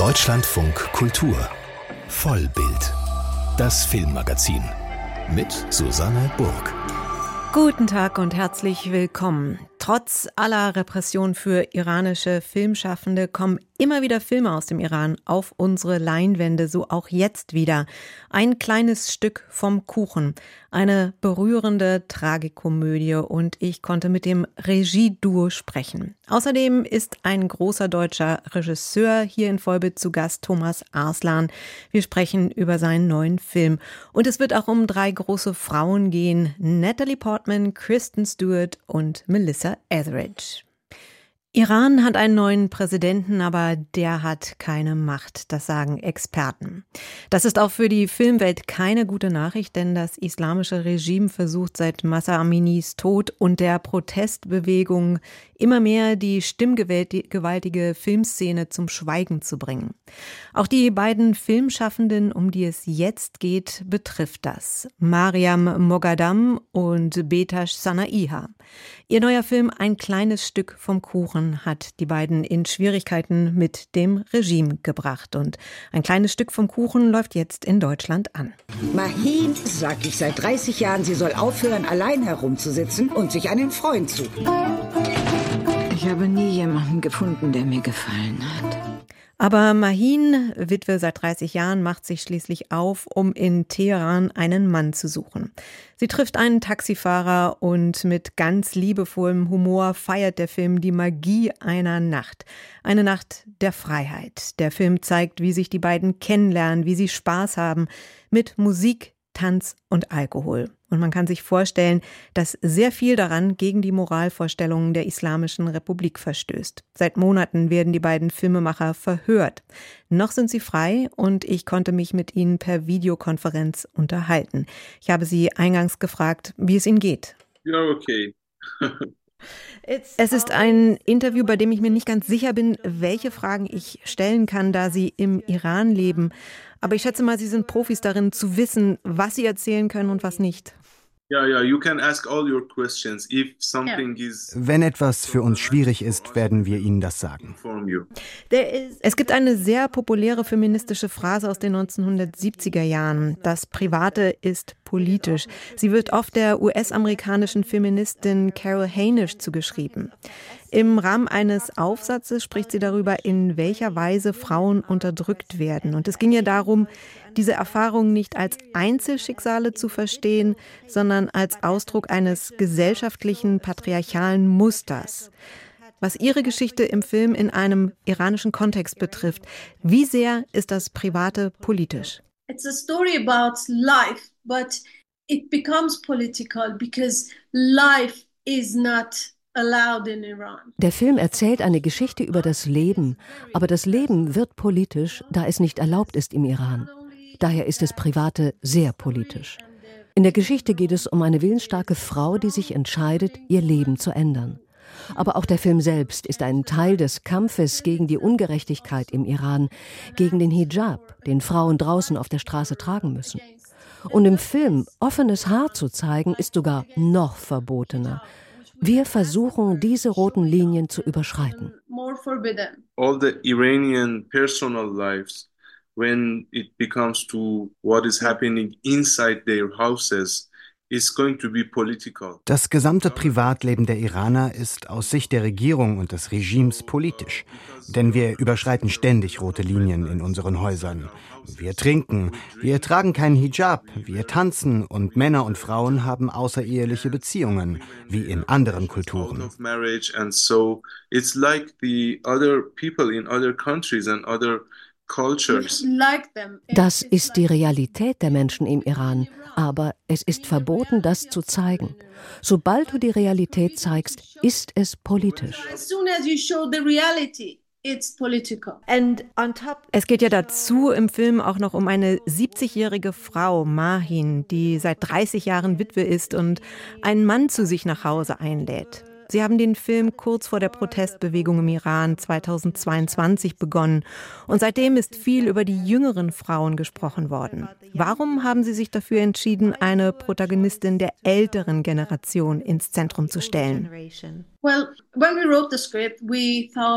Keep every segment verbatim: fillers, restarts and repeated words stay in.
Deutschlandfunk Kultur Vollbild, das Filmmagazin mit Susanne Burg. Guten Tag und herzlich willkommen. Trotz aller Repression für iranische Filmschaffende kommen immer wieder Filme aus dem Iran auf unsere Leinwände, so auch jetzt wieder. Ein kleines Stück vom Kuchen, eine berührende Tragikomödie, und ich konnte mit dem Regieduo sprechen. Außerdem ist ein großer deutscher Regisseur hier in Vollbild zu Gast, Thomas Arslan. Wir sprechen über seinen neuen Film. Und es wird auch um drei große Frauen gehen: Natalie Portman, Kristen Stewart und Melissa Etheridge. Iran hat einen neuen Präsidenten, aber der hat keine Macht, das sagen Experten. Das ist auch für die Filmwelt keine gute Nachricht, denn das islamische Regime versucht seit Mahsa Aminis Tod und der Protestbewegung immer mehr die stimmgewaltige Filmszene zum Schweigen zu bringen. Auch die beiden Filmschaffenden, um die es jetzt geht, betrifft das: Mariam Moghadam und Behtash Sanaiha. Ihr neuer Film Ein kleines Stück vom Kuchen hat die beiden in Schwierigkeiten mit dem Regime gebracht. Und Ein kleines Stück vom Kuchen läuft jetzt in Deutschland an. Mahin sag ich seit dreißig Jahren, sie soll aufhören, allein herumzusitzen und sich einen Freund suchen. Ich habe nie jemanden gefunden, der mir gefallen hat. Aber Mahin, Witwe seit dreißig Jahren, macht sich schließlich auf, um in Teheran einen Mann zu suchen. Sie trifft einen Taxifahrer und mit ganz liebevollem Humor feiert der Film die Magie einer Nacht. Eine Nacht der Freiheit. Der Film zeigt, wie sich die beiden kennenlernen, wie sie Spaß haben mit Musik, Tanz und Alkohol. Und man kann sich vorstellen, dass sehr viel daran gegen die Moralvorstellungen der Islamischen Republik verstößt. Seit Monaten werden die beiden Filmemacher verhört. Noch sind sie frei und ich konnte mich mit ihnen per Videokonferenz unterhalten. Ich habe sie eingangs gefragt, wie es ihnen geht. Ja, okay. Es ist ein Interview, bei dem ich mir nicht ganz sicher bin, welche Fragen ich stellen kann, da Sie im Iran leben. Aber ich schätze mal, Sie sind Profis darin, zu wissen, was Sie erzählen können und was nicht. Ja, ja, you can ask all your questions. If something is Wenn etwas für uns schwierig ist, werden wir Ihnen das sagen. Es gibt eine sehr populäre feministische Phrase aus den neunzehnhundertsiebziger Jahren: Das Private ist politisch. Sie wird oft der U S-amerikanischen Feministin Carol Hainisch zugeschrieben. Im Rahmen eines Aufsatzes spricht sie darüber, in welcher Weise Frauen unterdrückt werden. Und es ging ihr darum, diese Erfahrungen nicht als Einzelschicksale zu verstehen, sondern als Ausdruck eines gesellschaftlichen, patriarchalen Musters. Was ihre Geschichte im Film in einem iranischen Kontext betrifft, wie sehr ist das Private politisch? It's a story about life, but it becomes political because life is not allowed in Iran. Der Film erzählt eine Geschichte über das Leben, aber das Leben wird politisch, da es nicht erlaubt ist im Iran. Daher ist das Private sehr politisch. In der Geschichte geht es um eine willensstarke Frau, die sich entscheidet, ihr Leben zu ändern. Aber auch der Film selbst ist ein Teil des Kampfes gegen die Ungerechtigkeit im Iran, gegen den Hijab, den Frauen draußen auf der Straße tragen müssen. Und im Film offenes Haar zu zeigen, ist sogar noch verbotener. Wir versuchen, diese roten Linien zu überschreiten. all the Iranian personal lives, when it becomes to what is happening inside their houses, is going to be political. Das gesamte Privatleben der Iraner ist aus Sicht der Regierung und des Regimes politisch. Denn wir überschreiten ständig rote Linien in unseren Häusern. Wir trinken, wir tragen keinen Hijab, wir tanzen und Männer und Frauen haben außereheliche Beziehungen, wie in anderen Kulturen. Of marriage, and so it's like the other people in other countries and other cultures. Das ist die Realität der Menschen im Iran, aber es ist verboten, das zu zeigen. Sobald du die Realität zeigst, ist es politisch. As soon as you show the reality, it's political. And on top, es geht ja dazu im Film auch noch um eine siebzigjährige Frau, Mahin, die seit dreißig Jahren Witwe ist und einen Mann zu sich nach Hause einlädt. Sie haben den Film kurz vor der Protestbewegung im Iran zweitausendzweiundzwanzig begonnen. Und seitdem ist viel über die jüngeren Frauen gesprochen worden. Warum haben Sie sich dafür entschieden, eine Protagonistin der älteren Generation ins Zentrum zu stellen? Well, when we wrote the script, we thought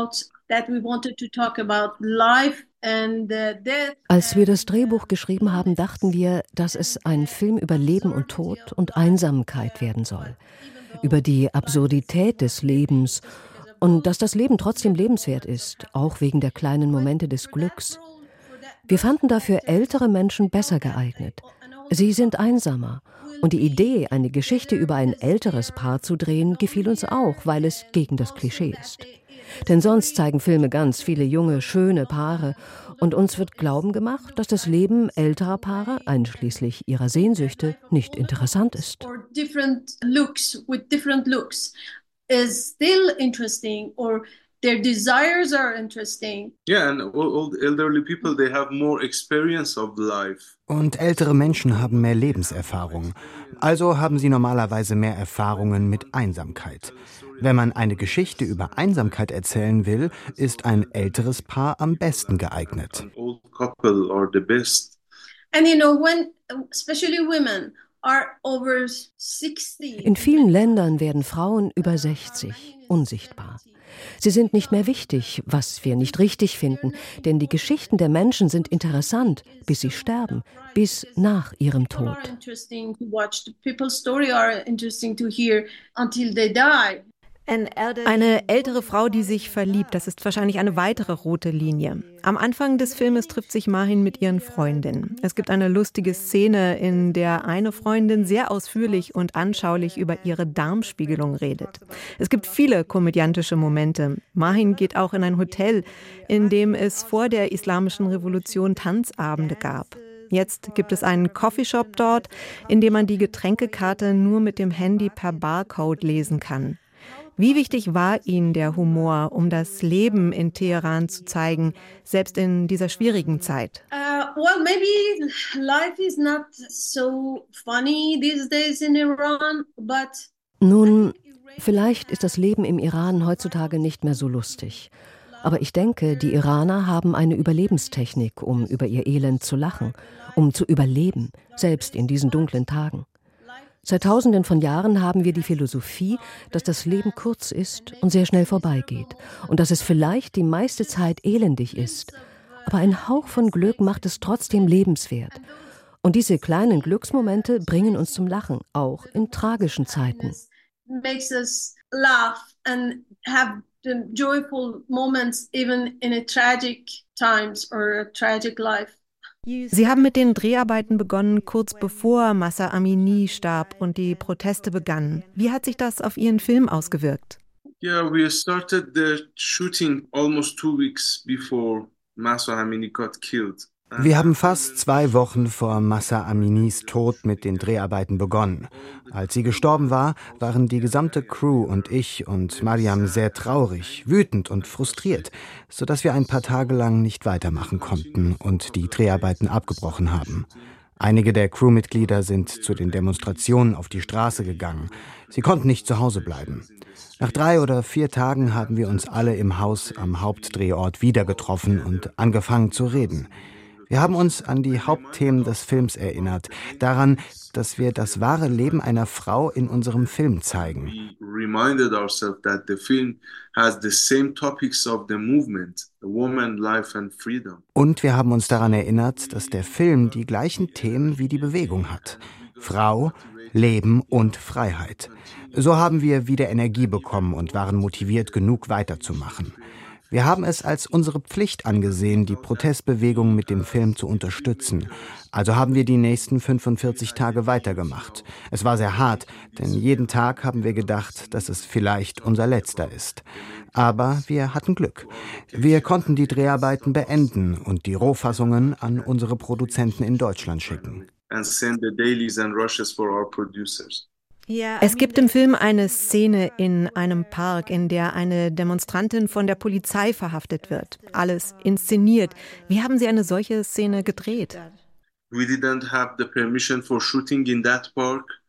that we wanted to talk about life and death. Als wir das Drehbuch geschrieben haben, dachten wir, dass es ein Film über Leben und Tod und Einsamkeit werden soll. Über die Absurdität des Lebens und dass das Leben trotzdem lebenswert ist, auch wegen der kleinen Momente des Glücks. Wir fanden dafür ältere Menschen besser geeignet. Sie sind einsamer. Und die Idee, eine Geschichte über ein älteres Paar zu drehen, gefiel uns auch, weil es gegen das Klischee ist. Denn sonst zeigen Filme ganz viele junge, schöne Paare. Und uns wird glauben gemacht, dass das Leben älterer Paare, einschließlich ihrer Sehnsüchte, nicht interessant ist. Or different looks with different looks is still interesting, or their desires are interesting. Yeah, and old elderly people, they have more experience of life. Und ältere Menschen haben mehr Lebenserfahrung. Also haben sie normalerweise mehr Erfahrungen mit Einsamkeit. Wenn man eine Geschichte über Einsamkeit erzählen will, ist ein älteres Paar am besten geeignet. An old couple are the best. And you know, when especially women are over sixty. In vielen Ländern werden Frauen über sechzig unsichtbar. Sie sind nicht mehr wichtig, was wir nicht richtig finden, denn die Geschichten der Menschen sind interessant, bis sie sterben, bis nach ihrem Tod. Eine ältere Frau, die sich verliebt, das ist wahrscheinlich eine weitere rote Linie. Am Anfang des Filmes trifft sich Mahin mit ihren Freundinnen. Es gibt eine lustige Szene, in der eine Freundin sehr ausführlich und anschaulich über ihre Darmspiegelung redet. Es gibt viele komödiantische Momente. Mahin geht auch in ein Hotel, in dem es vor der Islamischen Revolution Tanzabende gab. Jetzt gibt es einen Coffeeshop dort, in dem man die Getränkekarte nur mit dem Handy per Barcode lesen kann. Wie wichtig war Ihnen der Humor, um das Leben in Teheran zu zeigen, selbst in dieser schwierigen Zeit? Uh, well, maybe life is not so funny these days in Iran, but Nun, vielleicht ist das Leben im Iran heutzutage nicht mehr so lustig. Aber ich denke, die Iraner haben eine Überlebenstechnik, um über ihr Elend zu lachen, um zu überleben, selbst in diesen dunklen Tagen. Seit Tausenden von Jahren haben wir die Philosophie, dass das Leben kurz ist und sehr schnell vorbeigeht und dass es vielleicht die meiste Zeit elendig ist. Aber ein Hauch von Glück macht es trotzdem lebenswert. Und diese kleinen Glücksmomente bringen uns zum Lachen, auch in tragischen Zeiten. makes us laugh and have the joyful moments even in a tragic times or a tragic life. Sie haben mit den Dreharbeiten begonnen, kurz bevor Mahsa Amini starb und die Proteste begannen. Wie hat sich das auf Ihren Film ausgewirkt? Yeah, we started the shooting almost two weeks before Mahsa Amini got killed. Wir haben fast zwei Wochen vor Mahsa Aminis Tod mit den Dreharbeiten begonnen. Als sie gestorben war, waren die gesamte Crew und ich und Mariam sehr traurig, wütend und frustriert, sodass wir ein paar Tage lang nicht weitermachen konnten und die Dreharbeiten abgebrochen haben. Einige der Crewmitglieder sind zu den Demonstrationen auf die Straße gegangen. Sie konnten nicht zu Hause bleiben. Nach drei oder vier Tagen haben wir uns alle im Haus am Hauptdrehort wieder getroffen und angefangen zu reden. Wir haben uns an die Hauptthemen des Films erinnert, daran, dass wir das wahre Leben einer Frau in unserem Film zeigen. We reminded ourselves that the film has the same topics of the movement, the woman, life and freedom. Und wir haben uns daran erinnert, dass der Film die gleichen Themen wie die Bewegung hat. Frau, Leben und Freiheit. So haben wir wieder Energie bekommen und waren motiviert genug weiterzumachen. Wir haben es als unsere Pflicht angesehen, die Protestbewegung mit dem Film zu unterstützen. Also haben wir die nächsten fünfundvierzig Tage weitergemacht. Es war sehr hart, denn jeden Tag haben wir gedacht, dass es vielleicht unser letzter ist. Aber wir hatten Glück. Wir konnten die Dreharbeiten beenden und die Rohfassungen an unsere Produzenten in Deutschland schicken. And send the dailies and rushes for our producers. Es gibt im Film eine Szene in einem Park, in der eine Demonstrantin von der Polizei verhaftet wird. Alles inszeniert. Wie haben Sie eine solche Szene gedreht? We didn't have the permission for shooting in that park.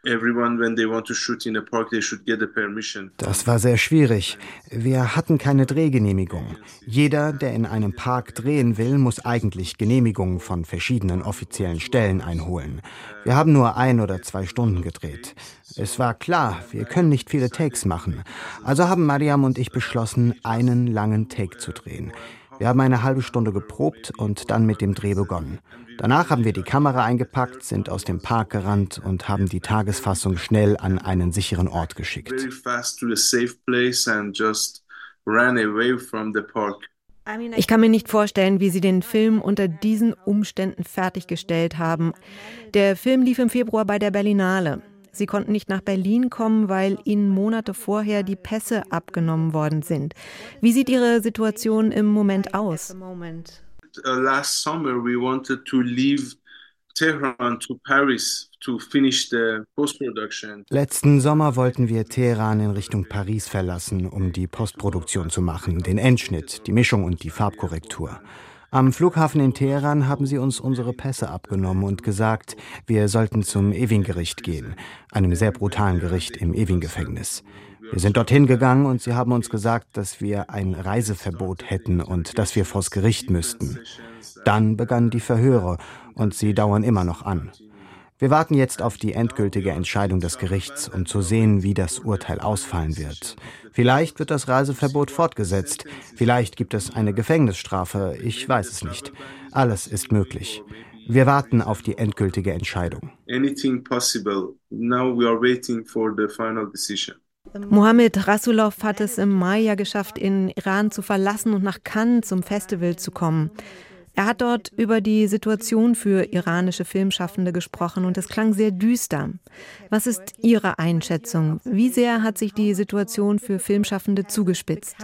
Das war sehr schwierig. Wir hatten keine Drehgenehmigung. Jeder, der in einem Park drehen will, muss eigentlich Genehmigungen von verschiedenen offiziellen Stellen einholen. Wir haben nur ein oder zwei Stunden gedreht. Es war klar, wir können nicht viele Takes machen. Also haben Mariam und ich beschlossen, einen langen Take zu drehen. Wir haben eine halbe Stunde geprobt und dann mit dem Dreh begonnen. Danach haben wir die Kamera eingepackt, sind aus dem Park gerannt und haben die Tagesfassung schnell an einen sicheren Ort geschickt. Ich kann mir nicht vorstellen, wie Sie den Film unter diesen Umständen fertiggestellt haben. Der Film lief im Februar bei der Berlinale. Sie konnten nicht nach Berlin kommen, weil Ihnen Monate vorher die Pässe abgenommen worden sind. Wie sieht Ihre Situation im Moment aus? Last summer we wanted to leave Tehran to Paris to finish the post-production. Letzten Sommer wollten wir Teheran in Richtung Paris verlassen, um die Postproduktion zu machen, den Endschnitt, die Mischung und die Farbkorrektur. Am Flughafen in Teheran haben sie uns unsere Pässe abgenommen und gesagt, wir sollten zum Evin-Gericht gehen, einem sehr brutalen Gericht im Evin-Gefängnis. Wir sind dorthin gegangen und sie haben uns gesagt, dass wir ein Reiseverbot hätten und dass wir vors Gericht müssten. Dann begannen die Verhöre und sie dauern immer noch an. Wir warten jetzt auf die endgültige Entscheidung des Gerichts, um zu sehen, wie das Urteil ausfallen wird. Vielleicht wird das Reiseverbot fortgesetzt, vielleicht gibt es eine Gefängnisstrafe, ich weiß es nicht. Alles ist möglich. Wir warten auf die endgültige Entscheidung. Anything possible. Now we are waiting for the final decision. Mohammed Rasulov hat es im Mai ja geschafft, in Iran zu verlassen und nach Cannes zum Festival zu kommen. Er hat dort über die Situation für iranische Filmschaffende gesprochen und es klang sehr düster. Was ist Ihre Einschätzung? Wie sehr hat sich die Situation für Filmschaffende zugespitzt?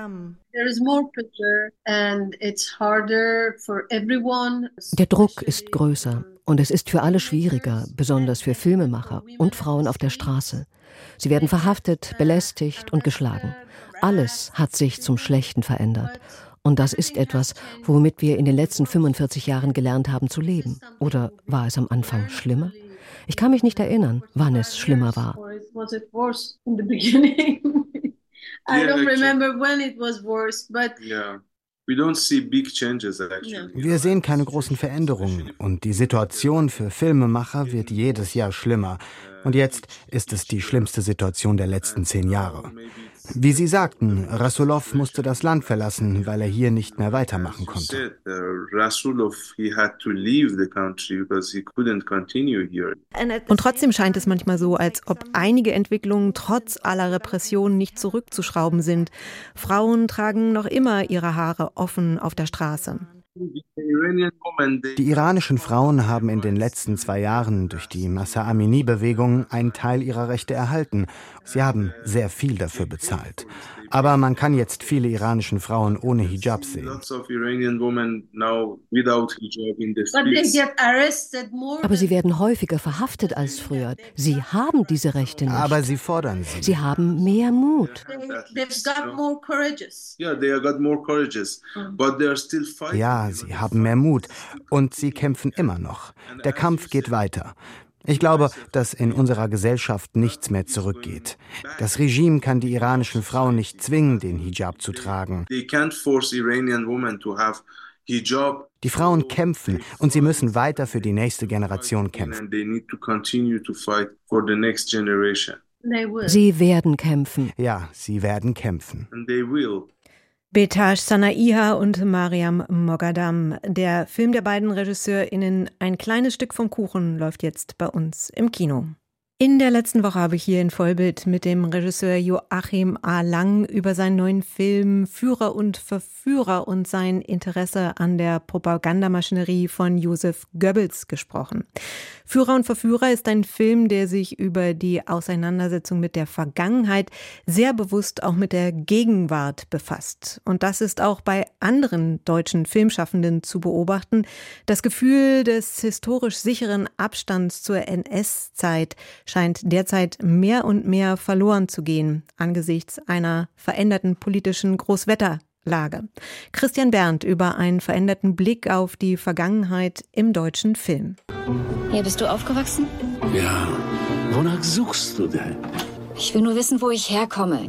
Der Druck ist größer und es ist für alle schwieriger, besonders für Filmemacher und Frauen auf der Straße. Sie werden verhaftet, belästigt und geschlagen. Alles hat sich zum Schlechten verändert. Und das ist etwas, womit wir in den letzten fünfundvierzig Jahren gelernt haben zu leben. Oder war es am Anfang schlimmer? Ich kann mich nicht erinnern, wann es schlimmer war. Wir sehen keine großen Veränderungen und die Situation für Filmemacher wird jedes Jahr schlimmer. Und jetzt ist es die schlimmste Situation der letzten zehn Jahre. Wie Sie sagten, Rasulov musste das Land verlassen, weil er hier nicht mehr weitermachen konnte. Und trotzdem scheint es manchmal so, als ob einige Entwicklungen trotz aller Repressionen nicht zurückzuschrauben sind. Frauen tragen noch immer ihre Haare offen auf der Straße. Die iranischen Frauen haben in den letzten zwei Jahren durch die Mahsa Amini-Bewegung einen Teil ihrer Rechte erhalten. Sie haben sehr viel dafür bezahlt. Aber man kann jetzt viele iranischen Frauen ohne Hijab sehen. Aber sie werden häufiger verhaftet als früher. Sie haben diese Rechte nicht. Aber sie fordern sie. Sie haben mehr Mut. Ja, sie haben mehr Mut. Und sie kämpfen immer noch. Der Kampf geht weiter. Ich glaube, dass in unserer Gesellschaft nichts mehr zurückgeht. Das Regime kann die iranischen Frauen nicht zwingen, den Hijab zu tragen. Die Frauen kämpfen und sie müssen weiter für die nächste Generation kämpfen. Sie werden kämpfen. Ja, sie werden kämpfen. Behtash Sanaiha und Mariam Moghadam. Der Film der beiden RegisseurInnen Ein kleines Stück vom Kuchen läuft jetzt bei uns im Kino. In der letzten Woche habe ich hier in Vollbild mit dem Regisseur Joachim A. Lang über seinen neuen Film Führer und Verführer und sein Interesse an der Propagandamaschinerie von Joseph Goebbels gesprochen. Führer und Verführer ist ein Film, der sich über die Auseinandersetzung mit der Vergangenheit sehr bewusst auch mit der Gegenwart befasst. Und das ist auch bei anderen deutschen Filmschaffenden zu beobachten. Das Gefühl des historisch sicheren Abstands zur N S-Zeit scheint derzeit mehr und mehr verloren zu gehen angesichts einer veränderten politischen Großwetterlage. Christian Berndt über einen veränderten Blick auf die Vergangenheit im deutschen Film. Hier bist du aufgewachsen? Ja, Wonach suchst du denn? Ich will nur wissen, wo ich herkomme.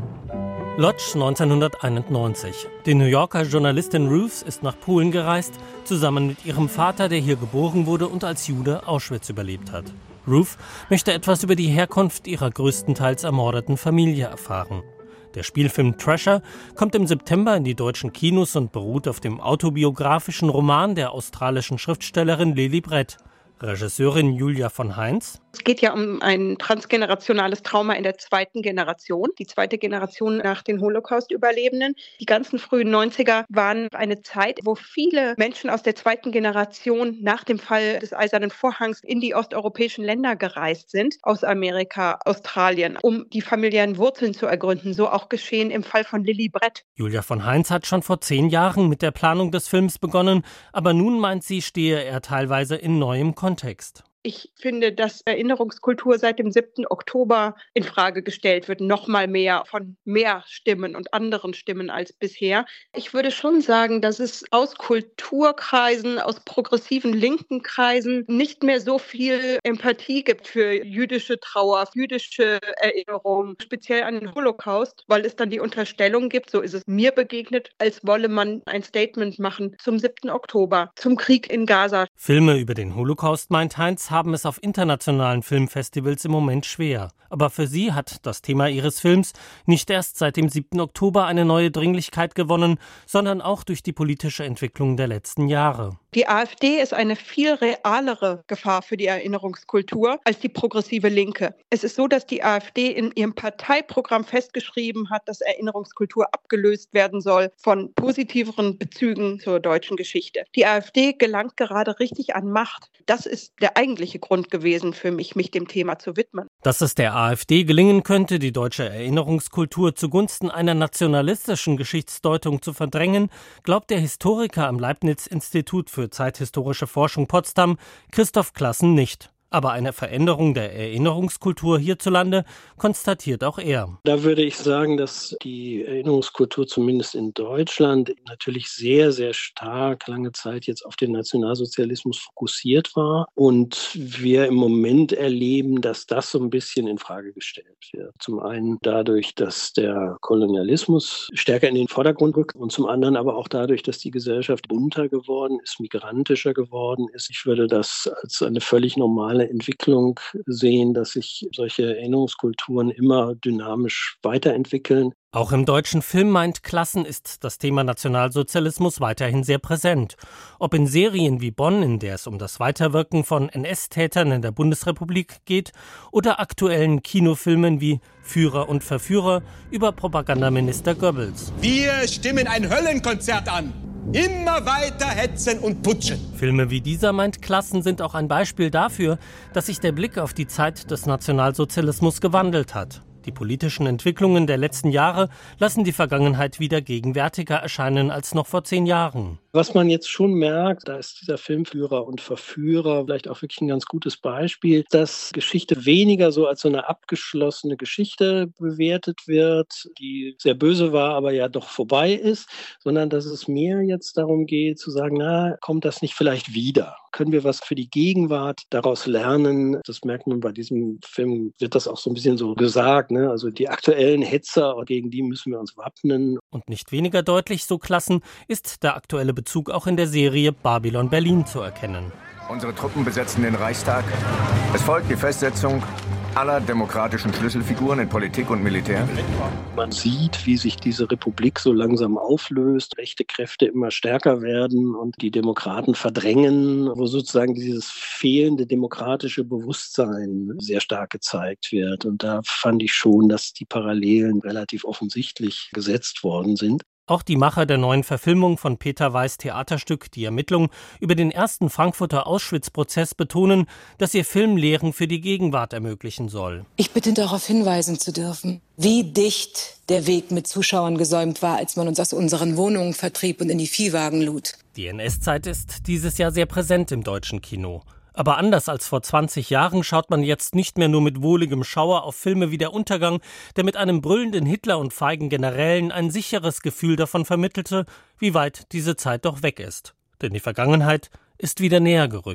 Lodz neunzehnhunderteinundneunzig. Die New Yorker Journalistin Ruth ist nach Polen gereist, zusammen mit ihrem Vater, der hier geboren wurde und als Jude Auschwitz überlebt hat. Ruth möchte etwas über die Herkunft ihrer größtenteils ermordeten Familie erfahren. Der Spielfilm Treasure kommt im September in die deutschen Kinos und beruht auf dem autobiografischen Roman der australischen Schriftstellerin Lili Brett. Regisseurin Julia von Heinz. Es geht ja um ein transgenerationales Trauma in der zweiten Generation, die zweite Generation nach den Holocaust-Überlebenden. Die ganzen frühen neunziger waren eine Zeit, wo viele Menschen aus der zweiten Generation nach dem Fall des Eisernen Vorhangs in die osteuropäischen Länder gereist sind, aus Amerika, Australien, um die familiären Wurzeln zu ergründen. So auch geschehen im Fall von Lili Brett. Julia von Heinz hat schon vor zehn Jahren mit der Planung des Films begonnen, aber nun meint sie, stehe er teilweise in neuem Kontext. Ich finde, dass Erinnerungskultur seit dem siebten Oktober in Frage gestellt wird, noch mal mehr von mehr Stimmen und anderen Stimmen als bisher. Ich würde schon sagen, dass es aus Kulturkreisen, aus progressiven linken Kreisen nicht mehr so viel Empathie gibt für jüdische Trauer, jüdische Erinnerung, speziell an den Holocaust, weil es dann die Unterstellung gibt, so ist es mir begegnet, als wolle man ein Statement machen zum siebten Oktober, zum Krieg in Gaza. Filme über den Holocaust, meint Heinz, haben es auf internationalen Filmfestivals im Moment schwer. Aber für sie hat das Thema ihres Films nicht erst seit dem siebten Oktober eine neue Dringlichkeit gewonnen, sondern auch durch die politische Entwicklung der letzten Jahre. Die AfD ist eine viel realere Gefahr für die Erinnerungskultur als die progressive Linke. Es ist so, dass die AfD in ihrem Parteiprogramm festgeschrieben hat, dass Erinnerungskultur abgelöst werden soll von positiveren Bezügen zur deutschen Geschichte. Die AfD gelangt gerade richtig an Macht. Das ist der eigentliche Grund gewesen für mich, mich dem Thema zu widmen. Dass es der AfD gelingen könnte, die deutsche Erinnerungskultur zugunsten einer nationalistischen Geschichtsdeutung zu verdrängen, glaubt der Historiker am Leibniz-Institut für zeithistorische Forschung Potsdam, Christoph Classen, nicht. Aber eine Veränderung der Erinnerungskultur hierzulande konstatiert auch er. Da würde ich sagen, dass die Erinnerungskultur zumindest in Deutschland natürlich sehr, sehr stark lange Zeit jetzt auf den Nationalsozialismus fokussiert war. Und wir im Moment erleben, dass das so ein bisschen in Frage gestellt wird. Zum einen dadurch, dass der Kolonialismus stärker in den Vordergrund rückt und zum anderen aber auch dadurch, dass die Gesellschaft bunter geworden ist, migrantischer geworden ist. Ich würde das als eine völlig normale Entwicklung sehen, dass sich solche Erinnerungskulturen immer dynamisch weiterentwickeln. Auch im deutschen Film, meint Classen, ist das Thema Nationalsozialismus weiterhin sehr präsent. Ob in Serien wie Bonn, in der es um das Weiterwirken von N S-Tätern in der Bundesrepublik geht, oder aktuellen Kinofilmen wie Führer und Verführer über Propagandaminister Goebbels. Wir stimmen ein Höllenkonzert an. Immer weiter hetzen und putschen. Filme wie dieser, meint Classen, sind auch ein Beispiel dafür, dass sich der Blick auf die Zeit des Nationalsozialismus gewandelt hat. Die politischen Entwicklungen der letzten Jahre lassen die Vergangenheit wieder gegenwärtiger erscheinen als noch vor zehn Jahren. Was man jetzt schon merkt, da ist dieser Film Führer und Verführer vielleicht auch wirklich ein ganz gutes Beispiel, dass Geschichte weniger so als so eine abgeschlossene Geschichte bewertet wird, die sehr böse war, aber ja doch vorbei ist, sondern dass es mehr jetzt darum geht zu sagen, na, kommt das nicht vielleicht wieder? Können wir was für die Gegenwart daraus lernen? Das merkt man bei diesem Film, wird das auch so ein bisschen so gesagt, ne? Also die aktuellen Hetzer, gegen die müssen wir uns wappnen. Und nicht weniger deutlich, so Classen, ist der aktuelle Bezug auch in der Serie Babylon Berlin zu erkennen. Unsere Truppen besetzen den Reichstag. Es folgt die Festsetzung aller demokratischen Schlüsselfiguren in Politik und Militär. Man sieht, wie sich diese Republik so langsam auflöst, rechte Kräfte immer stärker werden und die Demokraten verdrängen, wo sozusagen dieses fehlende demokratische Bewusstsein sehr stark gezeigt wird. Und da fand ich schon, dass die Parallelen relativ offensichtlich gesetzt worden sind. Auch die Macher der neuen Verfilmung von Peter Weiß' Theaterstück Die Ermittlung über den ersten Frankfurter Auschwitz-Prozess betonen, dass ihr Film Lehren für die Gegenwart ermöglichen soll. Ich bitte darauf hinweisen zu dürfen, wie dicht der Weg mit Zuschauern gesäumt war, als man uns aus unseren Wohnungen vertrieb und in die Viehwagen lud. Die N S-Zeit ist dieses Jahr sehr präsent im deutschen Kino. Aber anders als vor zwanzig Jahren schaut man jetzt nicht mehr nur mit wohligem Schauer auf Filme wie Der Untergang, der mit einem brüllenden Hitler und feigen Generälen ein sicheres Gefühl davon vermittelte, wie weit diese Zeit doch weg ist. Denn die Vergangenheit ist wieder näher gerückt.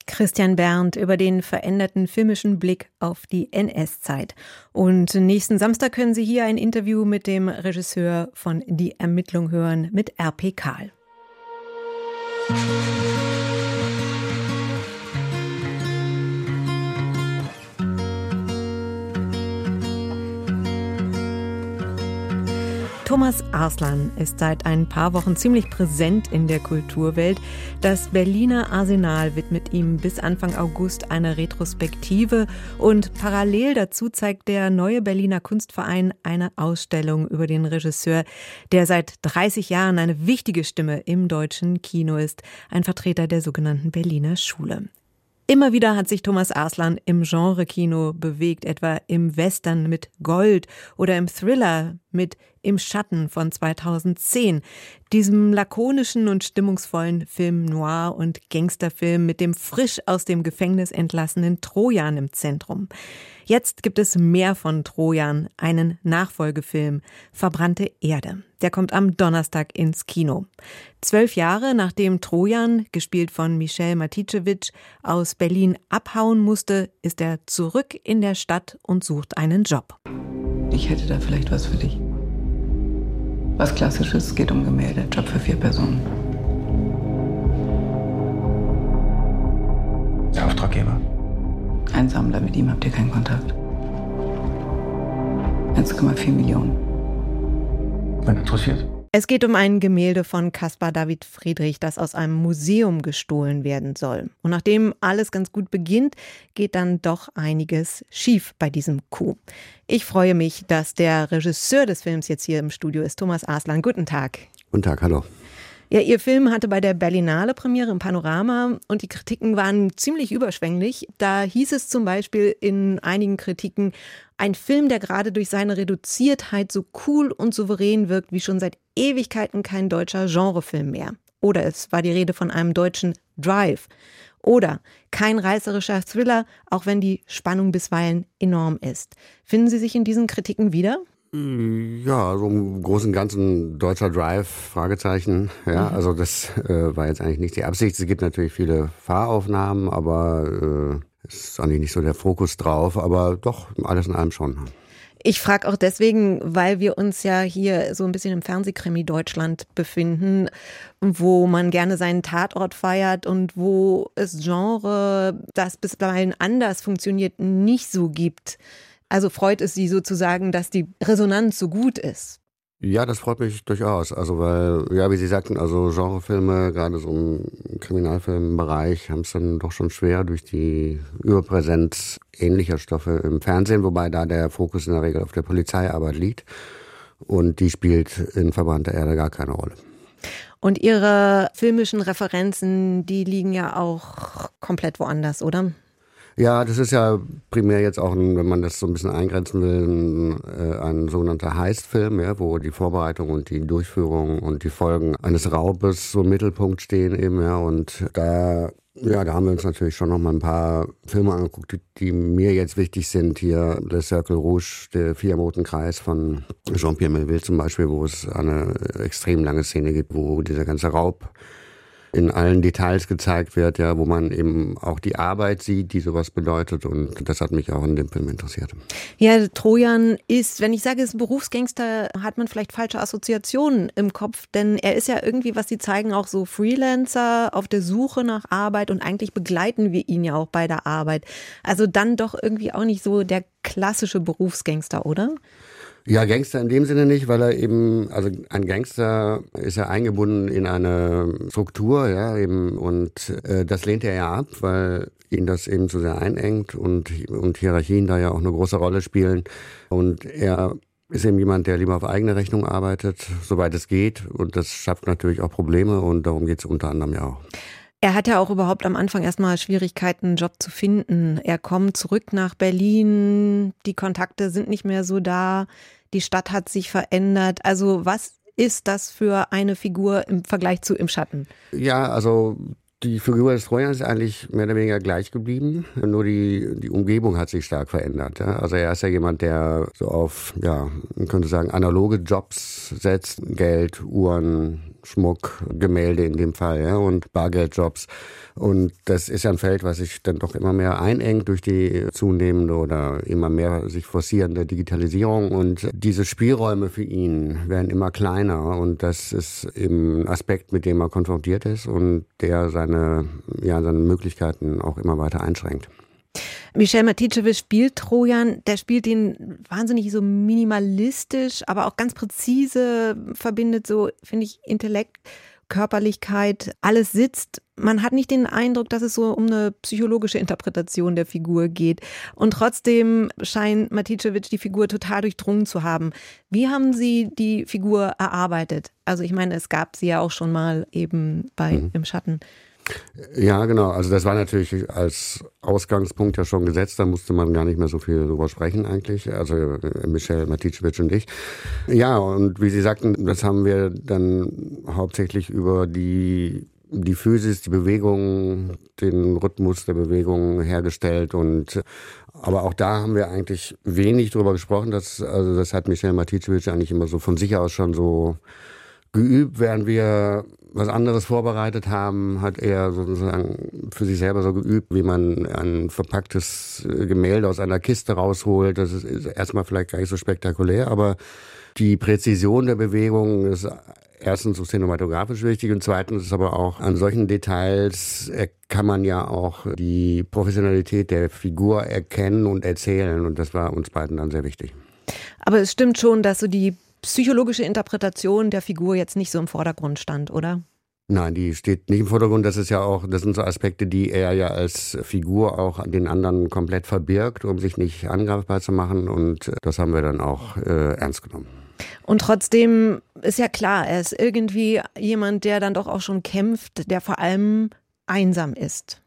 Christian Berndt über den veränderten filmischen Blick auf die N S-Zeit. Und nächsten Samstag können Sie hier ein Interview mit dem Regisseur von Die Ermittlung hören, mit R P Kahl. Thomas Arslan ist seit ein paar Wochen ziemlich präsent in der Kulturwelt. Das Berliner Arsenal widmet ihm bis Anfang August eine Retrospektive und parallel dazu zeigt der neue Berliner Kunstverein eine Ausstellung über den Regisseur, der seit dreißig Jahren eine wichtige Stimme im deutschen Kino ist, ein Vertreter der sogenannten Berliner Schule. Immer wieder hat sich Thomas Arslan im Genre-Kino bewegt, etwa im Western mit Gold oder im Thriller mit Im Schatten von zweitausendzehn, diesem lakonischen und stimmungsvollen Film Noir und Gangsterfilm mit dem frisch aus dem Gefängnis entlassenen Trojan im Zentrum. Jetzt gibt es mehr von Trojan, einen Nachfolgefilm, Verbrannte Erde. Der kommt am Donnerstag ins Kino. Zwölf Jahre nachdem Trojan, gespielt von Michel Maticevic, aus Berlin abhauen musste, ist er zurück in der Stadt und sucht einen Job. Ich hätte da vielleicht was für dich. Was Klassisches, es geht um Gemälde, Job für vier Personen. Der Auftraggeber? Ein Sammler, mit ihm habt ihr keinen Kontakt. eins Komma vier Millionen. Bin interessiert. Es geht um ein Gemälde von Caspar David Friedrich, das aus einem Museum gestohlen werden soll. Und nachdem alles ganz gut beginnt, geht dann doch einiges schief bei diesem Coup. Ich freue mich, dass der Regisseur des Films jetzt hier im Studio ist, Thomas Arslan. Guten Tag. Guten Tag, hallo. Ja, Ihr Film hatte bei der Berlinale Premiere im Panorama und die Kritiken waren ziemlich überschwänglich. Da hieß es zum Beispiel in einigen Kritiken, ein Film, der gerade durch seine Reduziertheit so cool und souverän wirkt, wie schon seit Ewigkeiten kein deutscher Genrefilm mehr. Oder es war die Rede von einem deutschen Drive. Oder kein reißerischer Thriller, auch wenn die Spannung bisweilen enorm ist. Finden Sie sich in diesen Kritiken wieder? Ja, so im Großen und Ganzen deutscher Drive, Fragezeichen. Ja, mhm. Also das äh, war jetzt eigentlich nicht die Absicht. Es gibt natürlich viele Fahraufnahmen, aber es äh, ist eigentlich nicht so der Fokus drauf. Aber doch, alles in allem schon. Ich frage auch deswegen, weil wir uns ja hier so ein bisschen im Fernsehkrimi Deutschland befinden, wo man gerne seinen Tatort feiert und wo es Genre, das bisweilen anders funktioniert, nicht so gibt. Also freut es Sie sozusagen, dass die Resonanz so gut ist? Ja, das freut mich durchaus. Also weil, ja, wie Sie sagten, also Genrefilme, gerade so im Kriminalfilmbereich, haben es dann doch schon schwer durch die Überpräsenz ähnlicher Stoffe im Fernsehen, wobei da der Fokus in der Regel auf der Polizeiarbeit liegt. Und die spielt in Verbrannter Erde gar keine Rolle. Und Ihre filmischen Referenzen, die liegen ja auch komplett woanders, oder? Ja, das ist ja primär jetzt auch, ein, wenn man das so ein bisschen eingrenzen will, ein, ein sogenannter Heist-Film, ja, wo die Vorbereitung und die Durchführung und die Folgen eines Raubes so im Mittelpunkt stehen eben, ja, und da, ja, da haben wir uns natürlich schon noch mal ein paar Filme angeguckt, die, die mir jetzt wichtig sind. Hier Le Cercle Rouge, der Vier-Moten-Kreis von Jean-Pierre Melville zum Beispiel, wo es eine extrem lange Szene gibt, wo dieser ganze Raub in allen Details gezeigt wird, ja, wo man eben auch die Arbeit sieht, die sowas bedeutet, und das hat mich auch in dem Film interessiert. Ja, Trojan ist, wenn ich sage, es ist ein Berufsgangster, hat man vielleicht falsche Assoziationen im Kopf, denn er ist ja irgendwie, was Sie zeigen, auch so Freelancer auf der Suche nach Arbeit und eigentlich begleiten wir ihn ja auch bei der Arbeit. Also dann doch irgendwie auch nicht so der klassische Berufsgangster, oder? Ja, Gangster in dem Sinne nicht, weil er eben, also ein Gangster ist ja eingebunden in eine Struktur, ja, eben, und äh, das lehnt er ja ab, weil ihn das eben zu sehr einengt und, und Hierarchien da ja auch eine große Rolle spielen. Und er ist eben jemand, der lieber auf eigene Rechnung arbeitet, soweit es geht, und das schafft natürlich auch Probleme, und darum geht es unter anderem ja auch. Er hat ja auch überhaupt am Anfang erstmal Schwierigkeiten, einen Job zu finden. Er kommt zurück nach Berlin, die Kontakte sind nicht mehr so da, die Stadt hat sich verändert. Also was ist das für eine Figur im Vergleich zu Im Schatten? Ja, also die Figur des Trojans ist eigentlich mehr oder weniger gleich geblieben, nur die, die Umgebung hat sich stark verändert. Ja? Also er ist ja jemand, der so auf, ja, man könnte sagen, analoge Jobs setzt, Geld, Uhren, Schmuck, Gemälde in dem Fall, ja, und Bargeldjobs. Und das ist ja ein Feld, was sich dann doch immer mehr einengt durch die zunehmende oder immer mehr sich forcierende Digitalisierung. Und diese Spielräume für ihn werden immer kleiner. Und das ist eben ein Aspekt, mit dem er konfrontiert ist und der seine, ja, seine Möglichkeiten auch immer weiter einschränkt. Michel Maticevic spielt Trojan, der spielt ihn wahnsinnig so minimalistisch, aber auch ganz präzise, verbindet so, finde ich, Intellekt, Körperlichkeit, alles sitzt. Man hat nicht den Eindruck, dass es so um eine psychologische Interpretation der Figur geht. Und trotzdem scheint Maticevic die Figur total durchdrungen zu haben. Wie haben Sie die Figur erarbeitet? Also ich meine, es gab sie ja auch schon mal eben bei mhm. Im Schatten. Ja, genau. Also das war natürlich als Ausgangspunkt ja schon gesetzt. Da musste man gar nicht mehr so viel drüber sprechen eigentlich. Also Michel Maticevic und ich. Ja, und wie Sie sagten, das haben wir dann hauptsächlich über die die Physis, die Bewegung, den Rhythmus der Bewegung hergestellt. Und aber auch da haben wir eigentlich wenig drüber gesprochen. Das, also das hat Michel Maticevic eigentlich immer so von sich aus schon so geübt, während wir was anderes vorbereitet haben, hat er sozusagen für sich selber so geübt, wie man ein verpacktes Gemälde aus einer Kiste rausholt. Das ist erstmal vielleicht gar nicht so spektakulär, aber die Präzision der Bewegung ist erstens so cinematografisch wichtig und zweitens ist aber auch an solchen Details kann man ja auch die Professionalität der Figur erkennen und erzählen und das war uns beiden dann sehr wichtig. Aber es stimmt schon, dass so die psychologische Interpretation der Figur jetzt nicht so im Vordergrund stand, oder? Nein, die steht nicht im Vordergrund. Das ist ja auch, das sind so Aspekte, die er ja als Figur auch den anderen komplett verbirgt, um sich nicht angreifbar zu machen. Und das haben wir dann auch äh, ernst genommen. Und trotzdem ist ja klar, er ist irgendwie jemand, der dann doch auch schon kämpft, der vor allem einsam ist.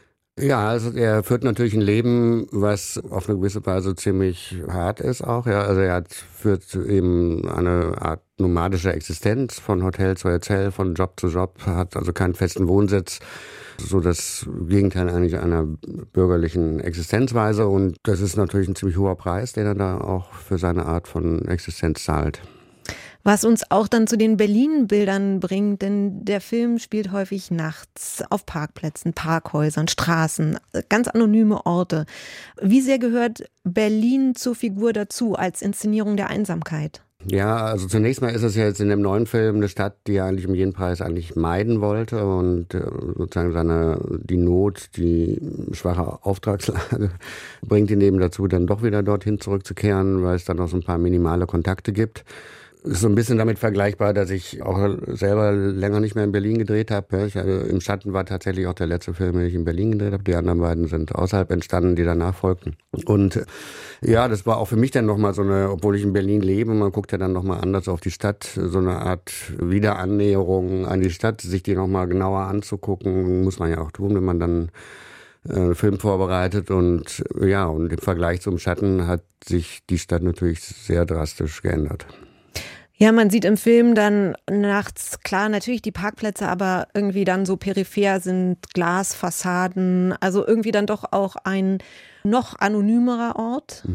Ja, also er führt natürlich ein Leben, was auf eine gewisse Weise ziemlich hart ist auch. Ja, also er hat, führt eben eine Art nomadische Existenz von Hotel zu Hotel, von Job zu Job, hat also keinen festen Wohnsitz, so das Gegenteil eigentlich einer bürgerlichen Existenzweise. Und das ist natürlich ein ziemlich hoher Preis, den er da auch für seine Art von Existenz zahlt. Was uns auch dann zu den Berlin-Bildern bringt, denn der Film spielt häufig nachts auf Parkplätzen, Parkhäusern, Straßen, ganz anonyme Orte. Wie sehr gehört Berlin zur Figur dazu als Inszenierung der Einsamkeit? Ja, also zunächst mal ist es ja jetzt in dem neuen Film eine Stadt, die er eigentlich um jeden Preis eigentlich meiden wollte und sozusagen seine, die Not, die schwache Auftragslage bringt ihn eben dazu, dann doch wieder dorthin zurückzukehren, weil es dann noch so ein paar minimale Kontakte gibt. Ist so ein bisschen damit vergleichbar, dass ich auch selber länger nicht mehr in Berlin gedreht habe. Ich, also Im Schatten war tatsächlich auch der letzte Film, den ich in Berlin gedreht habe. Die anderen beiden sind außerhalb entstanden, die danach folgten. Und ja, das war auch für mich dann nochmal so eine, obwohl ich in Berlin lebe, man guckt ja dann nochmal anders auf die Stadt, so eine Art Wiederannäherung an die Stadt, sich die nochmal genauer anzugucken, muss man ja auch tun, wenn man dann äh, Film vorbereitet. Und ja, und im Vergleich zum Schatten hat sich die Stadt natürlich sehr drastisch geändert. Ja, man sieht im Film dann nachts, klar, natürlich die Parkplätze, aber irgendwie dann so peripher sind Glasfassaden, also irgendwie dann doch auch ein noch anonymerer Ort.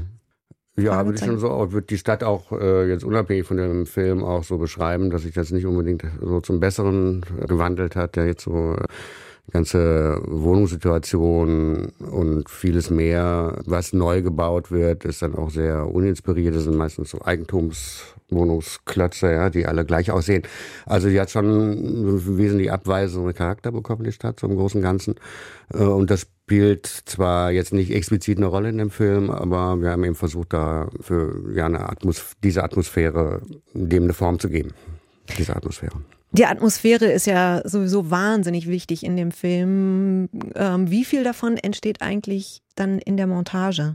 Ja, würde ich schon so, würde die Stadt auch äh, jetzt unabhängig von dem Film auch so beschreiben, dass sich das nicht unbedingt so zum Besseren gewandelt hat, der jetzt so die ganze Wohnungssituation und vieles mehr, was neu gebaut wird, ist dann auch sehr uninspiriert. Das sind meistens so Eigentumswohnungsklötze, ja, die alle gleich aussehen. Also die hat schon einen wesentlich abweisenden Charakter bekommen, die Stadt, so im Großen und Ganzen. Und das spielt zwar jetzt nicht explizit eine Rolle in dem Film, aber wir haben eben versucht, da für ja, eine Atmos- diese Atmosphäre, dem eine Form zu geben, diese Atmosphäre. Die Atmosphäre ist ja sowieso wahnsinnig wichtig in dem Film. Ähm, wie viel davon entsteht eigentlich dann in der Montage?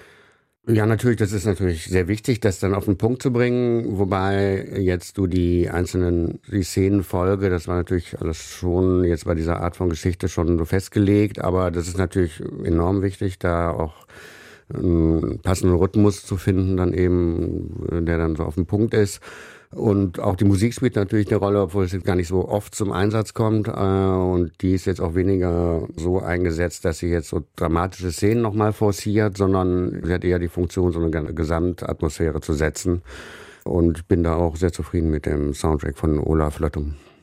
Ja, natürlich, das ist natürlich sehr wichtig, das dann auf den Punkt zu bringen, wobei jetzt du die einzelnen die Szenenfolge, das war natürlich alles schon jetzt bei dieser Art von Geschichte schon so festgelegt, aber das ist natürlich enorm wichtig, da auch einen passenden Rhythmus zu finden, dann eben, der dann so auf den Punkt ist. Und auch die Musik spielt natürlich eine Rolle, obwohl es jetzt gar nicht so oft zum Einsatz kommt. Und die ist jetzt auch weniger so eingesetzt, dass sie jetzt so dramatische Szenen nochmal forciert, sondern sie hat eher die Funktion, so eine Gesamtatmosphäre zu setzen. Und ich bin da auch sehr zufrieden mit dem Soundtrack von Olaf Löttum.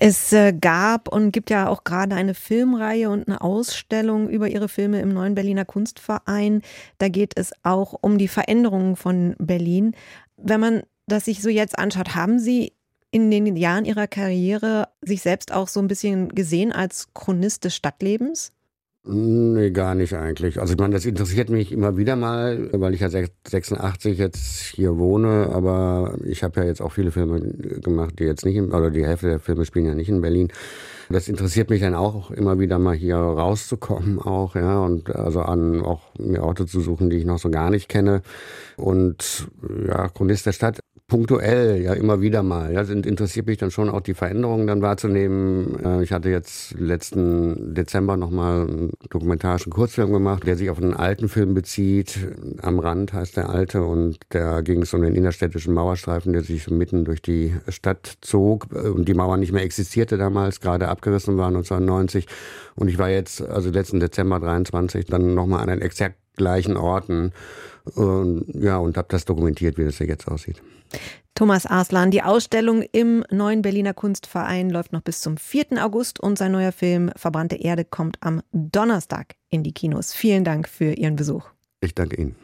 Es äh, gab und gibt ja auch gerade eine Filmreihe und eine Ausstellung über Ihre Filme im Neuen Berliner Kunstverein. Da geht es auch um die Veränderungen von Berlin. Wenn man das sich so jetzt anschaut, haben Sie in den Jahren Ihrer Karriere sich selbst auch so ein bisschen gesehen als Chronist des Stadtlebens? Nee, gar nicht eigentlich. Also ich meine, das interessiert mich immer wieder mal, weil ich ja sechsundachtzig jetzt hier wohne, aber ich habe ja jetzt auch viele Filme gemacht, die jetzt nicht, in, oder die Hälfte der Filme spielen ja nicht in Berlin. Das interessiert mich dann auch immer wieder mal hier rauszukommen auch, ja, und also an auch mir Orte zu suchen, die ich noch so gar nicht kenne. Und ja, Chronist der Stadt, punktuell, ja, immer wieder mal. Ja, interessiert mich dann schon auch die Veränderungen dann wahrzunehmen. Ich hatte jetzt letzten Dezember nochmal einen dokumentarischen Kurzfilm gemacht, der sich auf einen alten Film bezieht. Am Rand heißt der alte, und da ging es um den innerstädtischen Mauerstreifen, der sich mitten durch die Stadt zog und die Mauer nicht mehr existierte damals, gerade abgerissen war neunzehnhundertneunzig. Und ich war jetzt, also letzten Dezember dreiundzwanzig, dann nochmal an den exakt gleichen Orten. Und, ja, und habe das dokumentiert, wie das ja jetzt aussieht. Thomas Arslan, die Ausstellung im Neuen Berliner Kunstverein läuft noch bis zum vierten August und sein neuer Film Verbrannte Erde kommt am Donnerstag in die Kinos. Vielen Dank für Ihren Besuch. Ich danke Ihnen.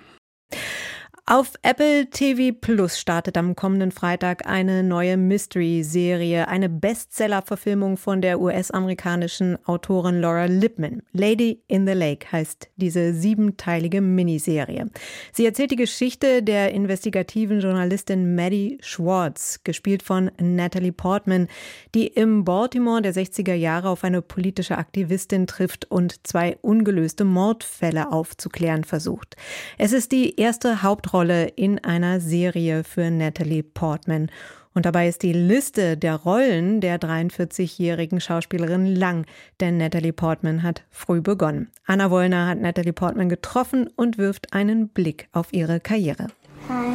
Auf Apple T V Plus startet am kommenden Freitag eine neue Mystery-Serie, eine Bestseller-Verfilmung von der U S-amerikanischen Autorin Laura Lippman. Lady in the Lake heißt diese siebenteilige Miniserie. Sie erzählt die Geschichte der investigativen Journalistin Maddie Schwartz, gespielt von Natalie Portman, die im Baltimore der sechziger Jahre auf eine politische Aktivistin trifft und zwei ungelöste Mordfälle aufzuklären versucht. Es ist die erste Hauptrolle in einer Serie für Natalie Portman. Und dabei ist die Liste der Rollen der dreiundvierzigjährigen Schauspielerin lang, denn Natalie Portman hat früh begonnen. Anna Wollner hat Natalie Portman getroffen und wirft einen Blick auf ihre Karriere. Hi.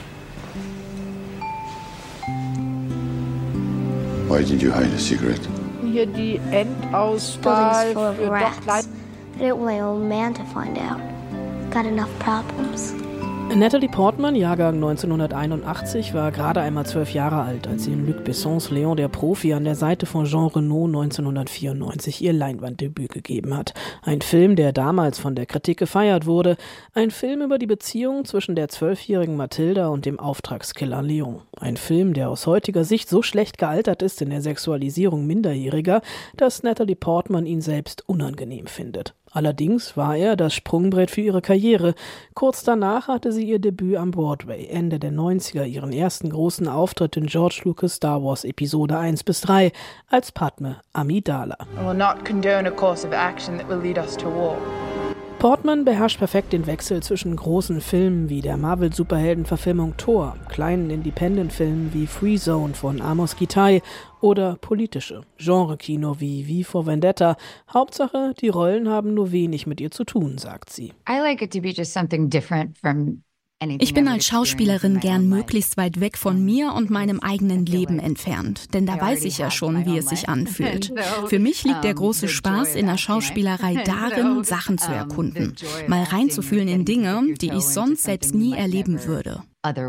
Why did you hide a cigarette? Hier die Endauswahl für Dochtlein. I didn't want my old man to find out. Got enough problems. Natalie Portman, Jahrgang neunzehnhunderteinundachtzig, war gerade einmal zwölf Jahre alt, als sie in Luc Bessons Léon der Profi an der Seite von Jean Reno neunzehnhundertvierundneunzig ihr Leinwanddebüt gegeben hat. Ein Film, der damals von der Kritik gefeiert wurde. Ein Film über die Beziehung zwischen der zwölfjährigen Mathilda und dem Auftragskiller Léon. Ein Film, der aus heutiger Sicht so schlecht gealtert ist in der Sexualisierung Minderjähriger, dass Natalie Portman ihn selbst unangenehm findet. Allerdings war er das Sprungbrett für ihre Karriere. Kurz danach hatte sie ihr Debüt am Broadway, Ende der neunziger ihren ersten großen Auftritt in George Lucas' Star Wars Episode eins bis drei als Padme Amidala. I will not condone a course of action that will lead us to war. Portman beherrscht perfekt den Wechsel zwischen großen Filmen wie der Marvel-Superhelden-Verfilmung Thor, kleinen Independent-Filmen wie Free Zone von Amos Gitay oder politische Genre-Kino wie V for Vendetta. Hauptsache, die Rollen haben nur wenig mit ihr zu tun, sagt sie. I like it to be just something different from Ich bin als Schauspielerin gern möglichst weit weg von mir und meinem eigenen Leben entfernt, denn da weiß ich ja schon, wie es sich anfühlt. Für mich liegt der große Spaß in der Schauspielerei darin, Sachen zu erkunden, mal reinzufühlen in Dinge, die ich sonst selbst nie erleben würde.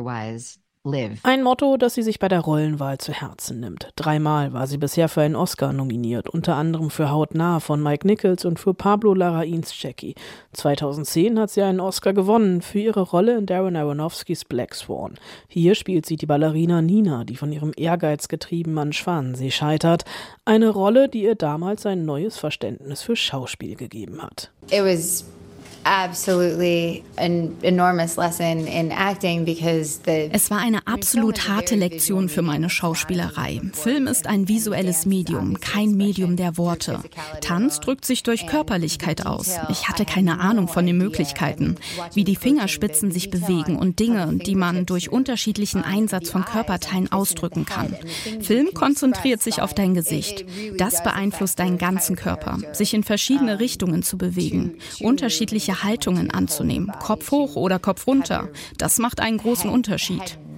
Ein Motto, das sie sich bei der Rollenwahl zu Herzen nimmt. Dreimal war sie bisher für einen Oscar nominiert, unter anderem für Hautnah von Mike Nichols und für Pablo Larraíns Jackie. zweitausendzehn hat sie einen Oscar gewonnen für ihre Rolle in Darren Aronofskys Black Swan. Hier spielt sie die Ballerina Nina, die von ihrem Ehrgeiz getrieben an Schwanensee scheitert. Eine Rolle, die ihr damals ein neues Verständnis für Schauspiel gegeben hat. It was absolutely an enormous lesson in acting because the Es war eine absolut harte Lektion für meine Schauspielerei. Film ist ein visuelles Medium, kein Medium der Worte. Tanz drückt sich durch Körperlichkeit aus. Ich hatte keine Ahnung von den Möglichkeiten, wie die Fingerspitzen sich bewegen und Dinge, die man durch unterschiedlichen Einsatz von Körperteilen ausdrücken kann. Film konzentriert sich auf dein Gesicht. Das beeinflusst deinen ganzen Körper, sich in verschiedene Richtungen zu bewegen, unterschiedliche Haltungen anzunehmen, Kopf hoch oder Kopf runter. Das macht einen großen Unterschied.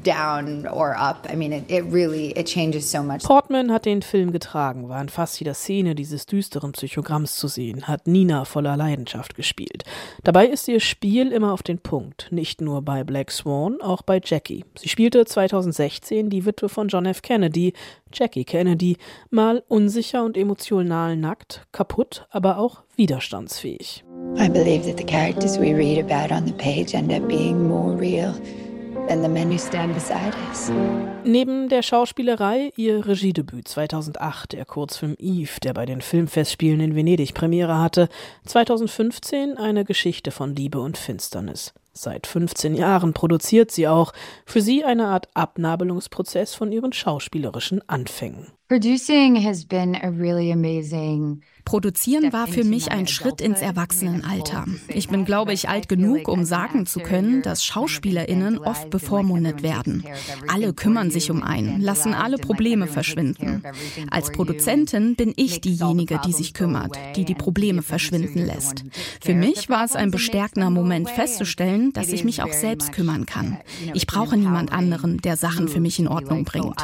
down or up. I mean, it, it really, it changes so much. Portman hat den Film getragen, war in fast jeder Szene dieses düsteren Psychogramms zu sehen, hat Nina voller Leidenschaft gespielt. Dabei ist ihr Spiel immer auf den Punkt, nicht nur bei Black Swan, auch bei Jackie. Sie spielte zweitausendsechzehn die Witwe von John F. Kennedy, Jackie Kennedy, mal unsicher und emotional nackt, kaputt, aber auch widerstandsfähig. I believe that the characters we read about on the page end up being more real than the men who stand beside us. Neben der Schauspielerei ihr Regiedebüt zweitausendacht, der Kurzfilm Eve, der bei den Filmfestspielen in Venedig Premiere hatte, zweitausendfünfzehn eine Geschichte von Liebe und Finsternis. Seit fünfzehn Jahren produziert sie auch, für sie eine Art Abnabelungsprozess von ihren schauspielerischen Anfängen. Producing has been a really amazing Produzieren war für mich ein Schritt ins Erwachsenenalter. Ich bin, glaube ich, alt genug, um sagen zu können, dass SchauspielerInnen oft bevormundet werden. Alle kümmern sich um einen, lassen alle Probleme verschwinden. Als Produzentin bin ich diejenige, die sich kümmert, die die Probleme verschwinden lässt. Für mich war es ein bestärkender Moment festzustellen, dass ich mich auch selbst kümmern kann. Ich brauche niemand anderen, der Sachen für mich in Ordnung bringt.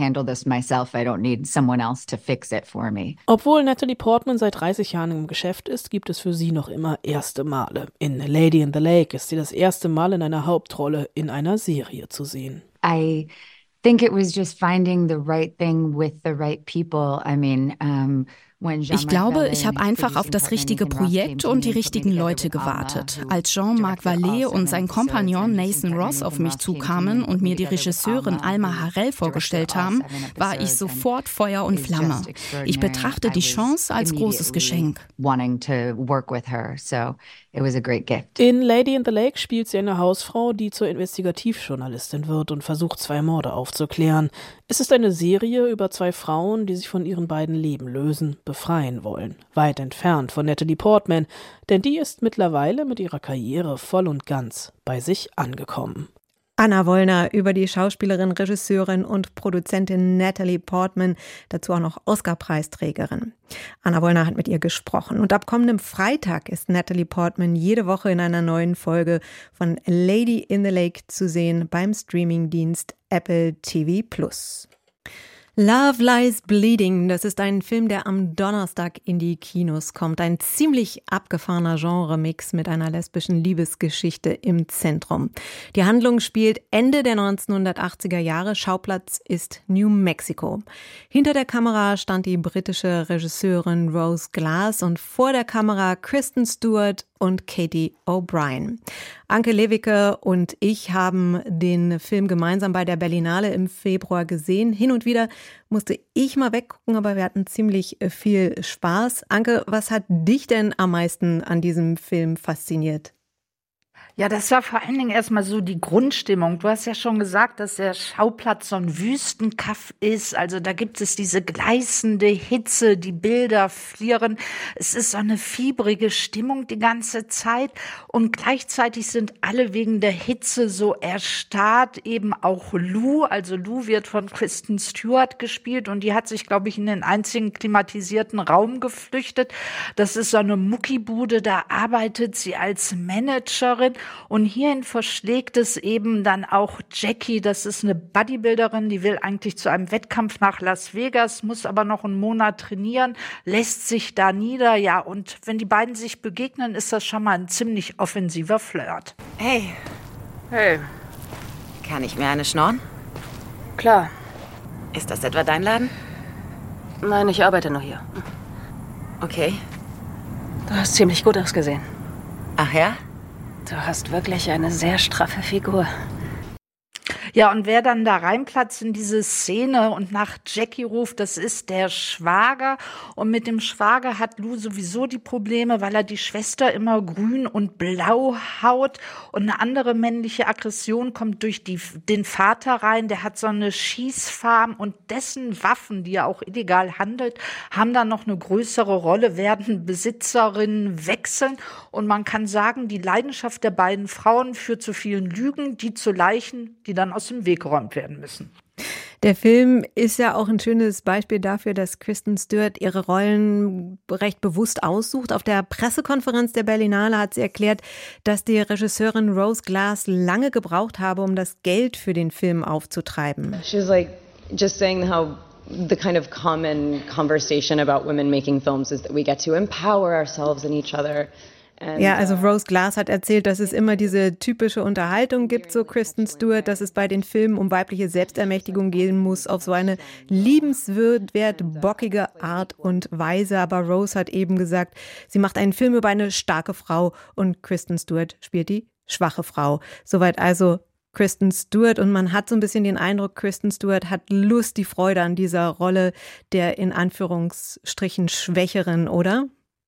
Obwohl Natalie Portman seit dreißig Jahren im Geschäft ist, gibt es für sie noch immer erste Male. In Lady in the Lake ist sie das erste Mal in einer Hauptrolle in einer Serie zu sehen. I think it was just finding the right thing with the right people. I mean, um Ich glaube, ich habe einfach auf das richtige Projekt und die richtigen Leute gewartet. Als Jean-Marc Vallée und sein Kompagnon Nathan Ross auf mich zukamen und mir die Regisseurin Alma Har'el vorgestellt haben, war ich sofort Feuer und Flamme. Ich betrachte die Chance als großes Geschenk. In Lady in the Lake spielt sie eine Hausfrau, die zur Investigativjournalistin wird und versucht, zwei Morde aufzuklären. Es ist eine Serie über zwei Frauen, die sich von ihren beiden Leben lösen, befreien wollen. Weit entfernt von Natalie Portman, denn die ist mittlerweile mit ihrer Karriere voll und ganz bei sich angekommen. Anna Wollner über die Schauspielerin, Regisseurin und Produzentin Natalie Portman, dazu auch noch Oscar-Preisträgerin. Anna Wollner hat mit ihr gesprochen und ab kommendem Freitag ist Natalie Portman jede Woche in einer neuen Folge von Lady in the Lake zu sehen beim Streamingdienst Apple T V Plus. Love Lies Bleeding, das ist ein Film, der am Donnerstag in die Kinos kommt. Ein ziemlich abgefahrener Genre-Mix mit einer lesbischen Liebesgeschichte im Zentrum. Die Handlung spielt Ende der neunzehnhundertachtziger Jahre. Schauplatz ist New Mexico. Hinter der Kamera stand die britische Regisseurin Rose Glass und vor der Kamera Kristen Stewart und Katie O'Brien. Anke Lewicke und ich haben den Film gemeinsam bei der Berlinale im Februar gesehen. Hin und wieder musste ich mal weggucken, aber wir hatten ziemlich viel Spaß. Anke, was hat dich denn am meisten an diesem Film fasziniert? Ja, das war vor allen Dingen erstmal so die Grundstimmung. Du hast ja schon gesagt, dass der Schauplatz so ein Wüstenkaff ist. Also da gibt es diese gleißende Hitze, die Bilder flirren. Es ist so eine fiebrige Stimmung die ganze Zeit. Und gleichzeitig sind alle wegen der Hitze so erstarrt. Eben auch Lou. Also Lou wird von Kristen Stewart gespielt. Und die hat sich, glaube ich, in den einzigen klimatisierten Raum geflüchtet. Das ist so eine Muckibude. Da arbeitet sie als Managerin. Und hierhin verschlägt es eben dann auch Jackie, das ist eine Bodybuilderin, die will eigentlich zu einem Wettkampf nach Las Vegas, muss aber noch einen Monat trainieren, lässt sich da nieder, ja, und wenn die beiden sich begegnen, ist das schon mal ein ziemlich offensiver Flirt. Hey. Hey. Kann ich mir eine schnorren? Klar. Ist das etwa dein Laden? Nein, ich arbeite nur hier. Okay. Du hast ziemlich gut ausgesehen. Ach ja? Du hast wirklich eine sehr straffe Figur. Ja, und wer dann da reinplatzt in diese Szene und nach Jackie ruft, das ist der Schwager. Und mit dem Schwager hat Lou sowieso die Probleme, weil er die Schwester immer grün und blau haut. Und eine andere männliche Aggression kommt durch die, den Vater rein. Der hat so eine Schießfarm und dessen Waffen, die er auch illegal handelt, haben da noch eine größere Rolle, werden Besitzerinnen wechseln. Und man kann sagen, die Leidenschaft der beiden Frauen führt zu vielen Lügen, die zu Leichen, die dann aus dem Weg geräumt werden müssen. Der Film ist ja auch ein schönes Beispiel dafür, dass Kristen Stewart ihre Rollen recht bewusst aussucht. Auf der Pressekonferenz der Berlinale hat sie erklärt, dass die Regisseurin Rose Glass lange gebraucht habe, um das Geld für den Film aufzutreiben. She was like just saying how the kind of common conversation about women making films is that we get to empower ourselves and each other. Ja, also Rose Glass hat erzählt, dass es immer diese typische Unterhaltung gibt, so Kristen Stewart, dass es bei den Filmen um weibliche Selbstermächtigung gehen muss, auf so eine liebenswert bockige Art und Weise. Aber Rose hat eben gesagt, sie macht einen Film über eine starke Frau und Kristen Stewart spielt die schwache Frau. Soweit also Kristen Stewart, und man hat so ein bisschen den Eindruck, Kristen Stewart hat Lust, die Freude an dieser Rolle der in Anführungsstrichen Schwächeren, oder?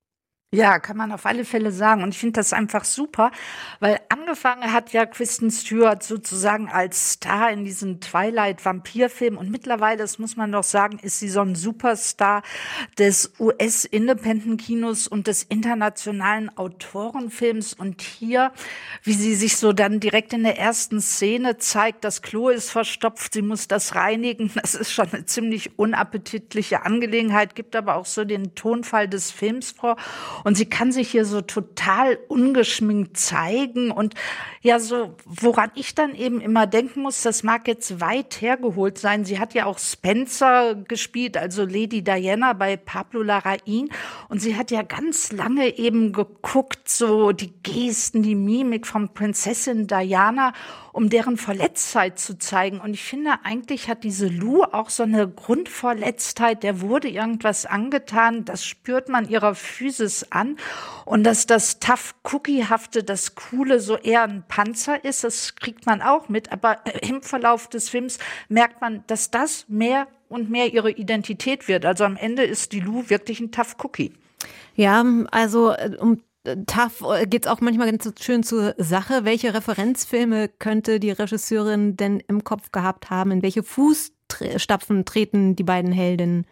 Ja, kann man auf alle Fälle sagen. Und ich finde das einfach super, weil angefangen hat ja Kristen Stewart sozusagen als Star in diesen Twilight-Vampir-Film. Und mittlerweile, das muss man doch sagen, ist sie so ein Superstar des U S-Independent-Kinos und des internationalen Autorenfilms. Und hier, wie sie sich so dann direkt in der ersten Szene zeigt, das Klo ist verstopft, sie muss das reinigen. Das ist schon eine ziemlich unappetitliche Angelegenheit, gibt aber auch so den Tonfall des Films vor. Und sie kann sich hier so total ungeschminkt zeigen. Und ja, so, woran ich dann eben immer denken muss, das mag jetzt weit hergeholt sein. Sie hat ja auch Spencer gespielt, also Lady Diana bei Pablo Larraín. Und sie hat ja ganz lange eben geguckt, so die Gesten, die Mimik von Prinzessin Diana, um deren Verletztheit zu zeigen. Und ich finde, eigentlich hat diese Lou auch so eine Grundverletztheit. Der wurde irgendwas angetan. Das spürt man ihrer Physis an. Und dass das tough-cookie-hafte, das Coole so eher ein Panzer ist, das kriegt man auch mit. Aber im Verlauf des Films merkt man, dass das mehr und mehr ihre Identität wird. Also am Ende ist die Lou wirklich ein tough-cookie. Ja, also um Tough geht's auch manchmal ganz schön zur Sache. Welche Referenzfilme könnte die Regisseurin denn im Kopf gehabt haben? In welche Fußstapfen treten die beiden Heldinnen?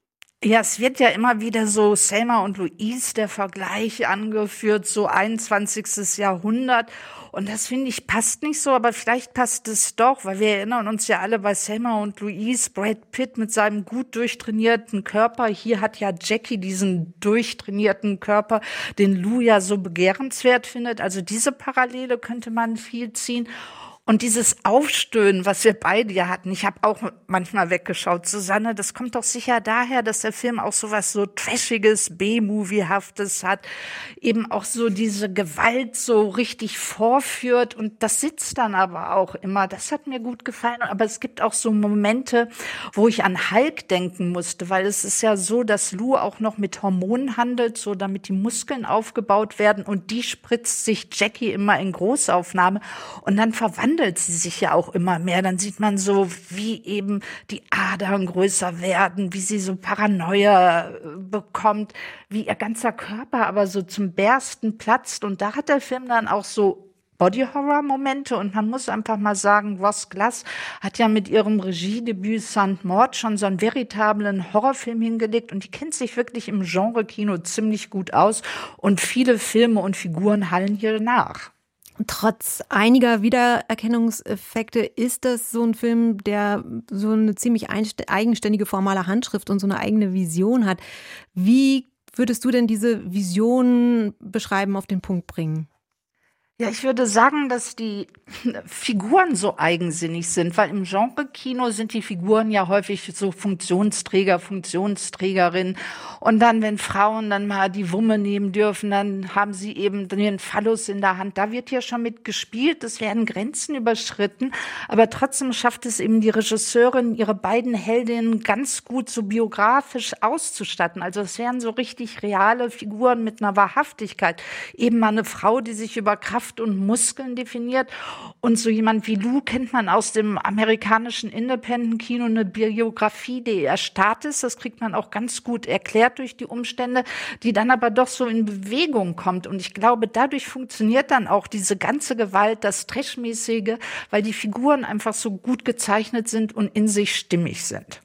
Ja, es wird ja immer wieder so Selma und Louise, der Vergleich angeführt, so einundzwanzigstes Jahrhundert. Und das, finde ich, passt nicht so, aber vielleicht passt es doch, weil wir erinnern uns ja alle bei Selma und Louise, Brad Pitt mit seinem gut durchtrainierten Körper. Hier hat ja Jackie diesen durchtrainierten Körper, den Lou ja so begehrenswert findet. Also diese Parallele könnte man viel ziehen. Und dieses Aufstöhnen, was wir beide ja hatten, ich habe auch manchmal weggeschaut, Susanne, das kommt doch sicher daher, dass der Film auch sowas so Trashiges, B-Movie-haftes hat, eben auch so diese Gewalt so richtig vorführt, und das sitzt dann aber auch immer. Das hat mir gut gefallen, aber es gibt auch so Momente, wo ich an Hulk denken musste, weil es ist ja so, dass Lou auch noch mit Hormonen handelt, so damit die Muskeln aufgebaut werden, und die spritzt sich Jackie immer in Großaufnahme, und dann verwandelt sie sich ja auch immer mehr. Dann sieht man so, wie eben die Adern größer werden, wie sie so Paranoia bekommt, wie ihr ganzer Körper aber so zum Bersten platzt. Und da hat der Film dann auch so Body-Horror-Momente, und man muss einfach mal sagen, Rose Glass hat ja mit ihrem Regiedebüt Saint-Maud schon so einen veritablen Horrorfilm hingelegt, und die kennt sich wirklich im Genre-Kino ziemlich gut aus, und viele Filme und Figuren hallen hier nach. Trotz einiger Wiedererkennungseffekte ist das so ein Film, der so eine ziemlich eigenständige formale Handschrift und so eine eigene Vision hat. Wie würdest du denn diese Vision beschreiben, auf den Punkt bringen? Ja, ich würde sagen, dass die Figuren so eigensinnig sind, weil im Genre-Kino sind die Figuren ja häufig so Funktionsträger, Funktionsträgerin. Und dann, wenn Frauen dann mal die Wumme nehmen dürfen, dann haben sie eben den Phallus in der Hand. Da wird ja schon mit gespielt, es werden Grenzen überschritten. Aber trotzdem schafft es eben die Regisseurin, ihre beiden Heldinnen ganz gut so biografisch auszustatten. Also es wären so richtig reale Figuren mit einer Wahrhaftigkeit. Eben mal eine Frau, die sich über Kraft und Muskeln definiert. Und so jemand wie Lou kennt man aus dem amerikanischen Independent-Kino, eine Biografie, die erstarrt ist. Das kriegt man auch ganz gut erklärt durch die Umstände, die dann aber doch so in Bewegung kommt. Und ich glaube, dadurch funktioniert dann auch diese ganze Gewalt, das Trashmäßige, weil die Figuren einfach so gut gezeichnet sind und in sich stimmig sind.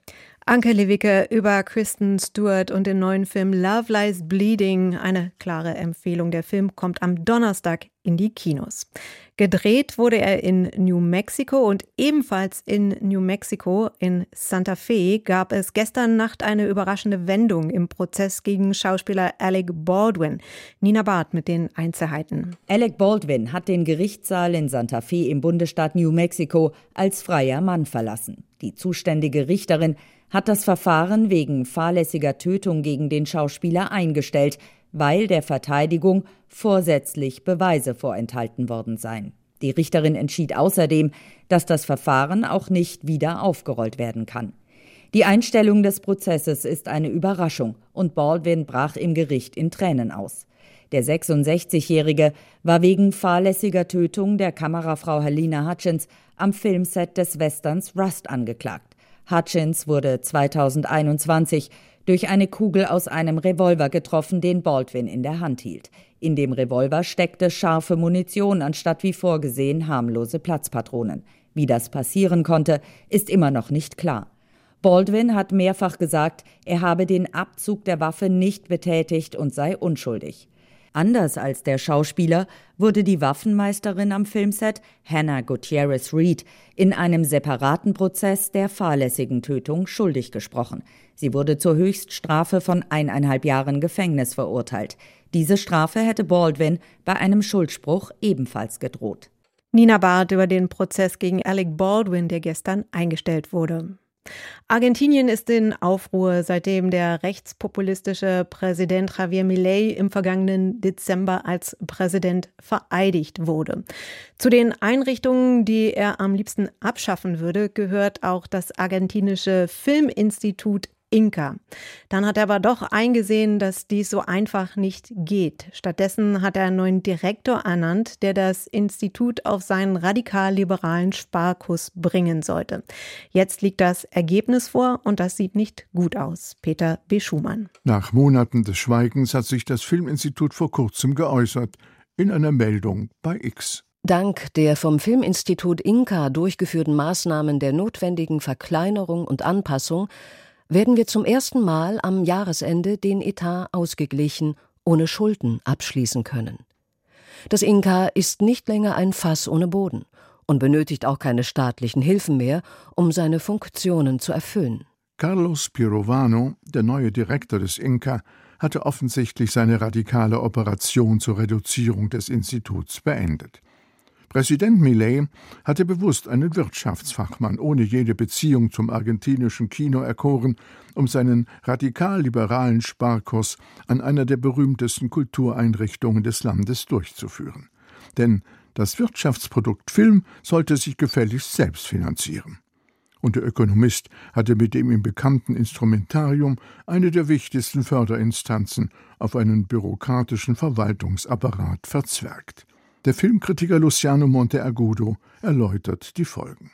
Anke Lewicke über Kristen Stewart und den neuen Film Love Lies Bleeding. Eine klare Empfehlung. Der Film kommt am Donnerstag in die Kinos. Gedreht wurde er in New Mexico und ebenfalls in New Mexico in Santa Fe gab es gestern Nacht eine überraschende Wendung im Prozess gegen Schauspieler Alec Baldwin. Nina Barth mit den Einzelheiten. Alec Baldwin hat den Gerichtssaal in Santa Fe im Bundesstaat New Mexico als freier Mann verlassen. Die zuständige Richterin hat das Verfahren wegen fahrlässiger Tötung gegen den Schauspieler eingestellt, weil der Verteidigung vorsätzlich Beweise vorenthalten worden seien. Die Richterin entschied außerdem, dass das Verfahren auch nicht wieder aufgerollt werden kann. Die Einstellung des Prozesses ist eine Überraschung und Baldwin brach im Gericht in Tränen aus. Der sechsundsechzigjährige war wegen fahrlässiger Tötung der Kamerafrau Halyna Hutchins am Filmset des Westerns Rust angeklagt. Hutchins wurde zweitausendeinundzwanzig durch eine Kugel aus einem Revolver getroffen, den Baldwin in der Hand hielt. In dem Revolver steckte scharfe Munition anstatt wie vorgesehen harmlose Platzpatronen. Wie das passieren konnte, ist immer noch nicht klar. Baldwin hat mehrfach gesagt, er habe den Abzug der Waffe nicht betätigt und sei unschuldig. Anders als der Schauspieler wurde die Waffenmeisterin am Filmset, Hannah Gutierrez Reed, in einem separaten Prozess der fahrlässigen Tötung schuldig gesprochen. Sie wurde zur Höchststrafe von eineinhalb Jahren Gefängnis verurteilt. Diese Strafe hätte Baldwin bei einem Schuldspruch ebenfalls gedroht. Nina Barth über den Prozess gegen Alec Baldwin, der gestern eingestellt wurde. Argentinien ist in Aufruhr, seitdem der rechtspopulistische Präsident Javier Milei im vergangenen Dezember als Präsident vereidigt wurde. Zu den Einrichtungen, die er am liebsten abschaffen würde, gehört auch das argentinische Filminstitut Inca. Dann hat er aber doch eingesehen, dass dies so einfach nicht geht. Stattdessen hat er einen neuen Direktor ernannt, der das Institut auf seinen radikal-liberalen Sparkurs bringen sollte. Jetzt liegt das Ergebnis vor und das sieht nicht gut aus. Peter B. Schumann. Nach Monaten des Schweigens hat sich das Filminstitut vor kurzem geäußert, in einer Meldung bei X. Dank der vom Filminstitut Inca durchgeführten Maßnahmen der notwendigen Verkleinerung und Anpassung werden wir zum ersten Mal am Jahresende den Etat ausgeglichen, ohne Schulden abschließen können. Das Inca ist nicht länger ein Fass ohne Boden und benötigt auch keine staatlichen Hilfen mehr, um seine Funktionen zu erfüllen. Carlos Pirovano, der neue Direktor des Inca, hatte offensichtlich seine radikale Operation zur Reduzierung des Instituts beendet. Präsident Milei hatte bewusst einen Wirtschaftsfachmann ohne jede Beziehung zum argentinischen Kino erkoren, um seinen radikal-liberalen Sparkurs an einer der berühmtesten Kultureinrichtungen des Landes durchzuführen. Denn das Wirtschaftsprodukt Film sollte sich gefälligst selbst finanzieren. Und der Ökonomist hatte mit dem ihm bekannten Instrumentarium eine der wichtigsten Förderinstanzen auf einen bürokratischen Verwaltungsapparat verzwergt. Der Filmkritiker Luciano Monteagudo erläutert die Folgen.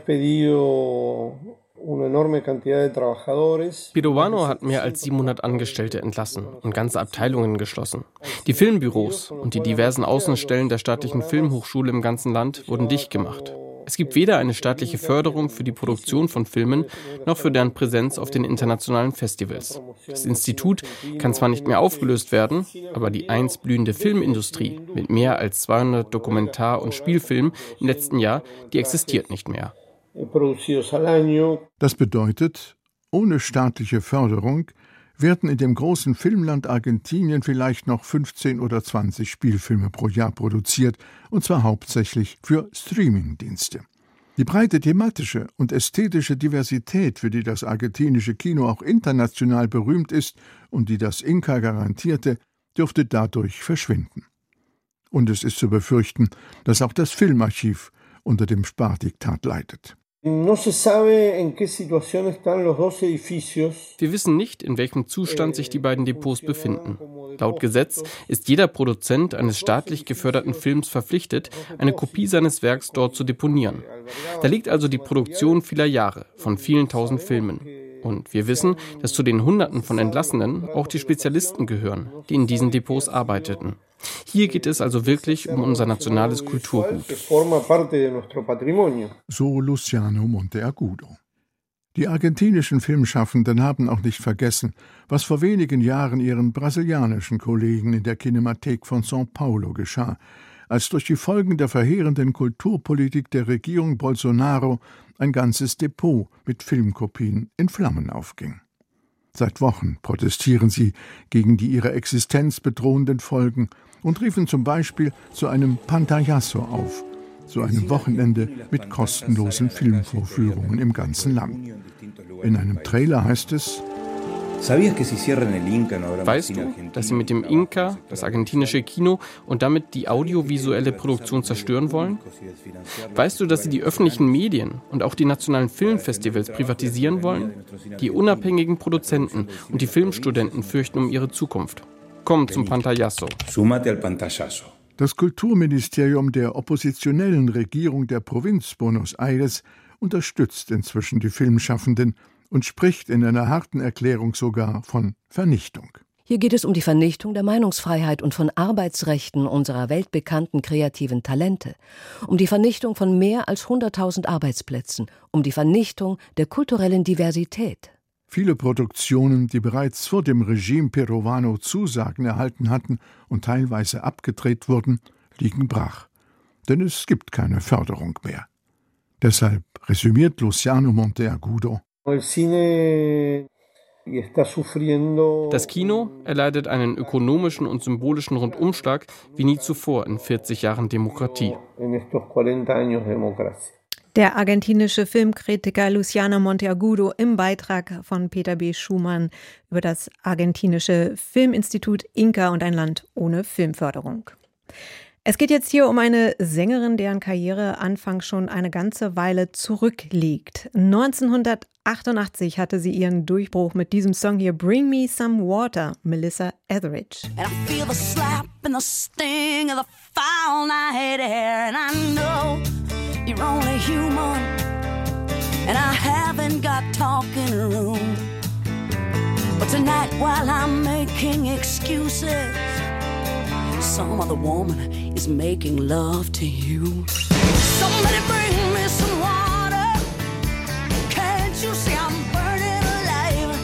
Pirovano hat mehr als siebenhundert Angestellte entlassen und ganze Abteilungen geschlossen. Die Filmbüros und die diversen Außenstellen der staatlichen Filmhochschule im ganzen Land wurden dicht gemacht. Es gibt weder eine staatliche Förderung für die Produktion von Filmen, noch für deren Präsenz auf den internationalen Festivals. Das Institut kann zwar nicht mehr aufgelöst werden, aber die einst blühende Filmindustrie mit mehr als zweihundert Dokumentar- und Spielfilmen im letzten Jahr, die existiert nicht mehr. Das bedeutet, ohne staatliche Förderung werden in dem großen Filmland Argentinien vielleicht noch fünfzehn oder zwanzig Spielfilme pro Jahr produziert, und zwar hauptsächlich für Streamingdienste. Die breite thematische und ästhetische Diversität, für die das argentinische Kino auch international berühmt ist und die das Inca garantierte, dürfte dadurch verschwinden. Und es ist zu befürchten, dass auch das Filmarchiv unter dem Spardiktat leidet. Wir wissen nicht, in welchem Zustand sich die beiden Depots befinden. Laut Gesetz ist jeder Produzent eines staatlich geförderten Films verpflichtet, eine Kopie seines Werks dort zu deponieren. Da liegt also die Produktion vieler Jahre von vielen tausend Filmen. Und wir wissen, dass zu den Hunderten von Entlassenen auch die Spezialisten gehören, die in diesen Depots arbeiteten. Hier geht es also wirklich um unser nationales Kulturgut. So Luciano Monteagudo. Die argentinischen Filmschaffenden haben auch nicht vergessen, was vor wenigen Jahren ihren brasilianischen Kollegen in der Kinemathek von São Paulo geschah, als durch die Folgen der verheerenden Kulturpolitik der Regierung Bolsonaro ein ganzes Depot mit Filmkopien in Flammen aufging. Seit Wochen protestieren sie gegen die ihre Existenz bedrohenden Folgen und riefen zum Beispiel zu einem Pantallazo auf, zu einem Wochenende mit kostenlosen Filmvorführungen im ganzen Land. In einem Trailer heißt es: Weißt du, dass sie mit dem Inca das argentinische Kino und damit die audiovisuelle Produktion zerstören wollen? Weißt du, dass sie die öffentlichen Medien und auch die nationalen Filmfestivals privatisieren wollen? Die unabhängigen Produzenten und die Filmstudenten fürchten um ihre Zukunft. Komm zum Pantallazo. Das Kulturministerium der oppositionellen Regierung der Provinz Buenos Aires unterstützt inzwischen die Filmschaffenden und spricht in einer harten Erklärung sogar von Vernichtung. Hier geht es um die Vernichtung der Meinungsfreiheit und von Arbeitsrechten unserer weltbekannten kreativen Talente, um die Vernichtung von mehr als hunderttausend Arbeitsplätzen, um die Vernichtung der kulturellen Diversität. Viele Produktionen, die bereits vor dem Regime Peruano Zusagen erhalten hatten und teilweise abgedreht wurden, liegen brach. Denn es gibt keine Förderung mehr. Deshalb resümiert Luciano Monteagudo: Das Kino erleidet einen ökonomischen und symbolischen Rundumschlag wie nie zuvor in vierzig Jahren Demokratie. Der argentinische Filmkritiker Luciano Monteagudo im Beitrag von Peter B. Schumann über das argentinische Filminstitut Inca und ein Land ohne Filmförderung. Es geht jetzt hier um eine Sängerin, deren Karriereanfang schon eine ganze Weile zurückliegt. neunzehnhundertachtundachtzig hatte sie ihren Durchbruch mit diesem Song hier, Bring Me Some Water, Melissa Etheridge. And I feel the slap and the sting of the foul night air, and I know you're only human, and I haven't got talking room. But tonight while I'm making excuses, some other woman is making love to you. Somebody bring me some water. Can't you see I'm burning alive?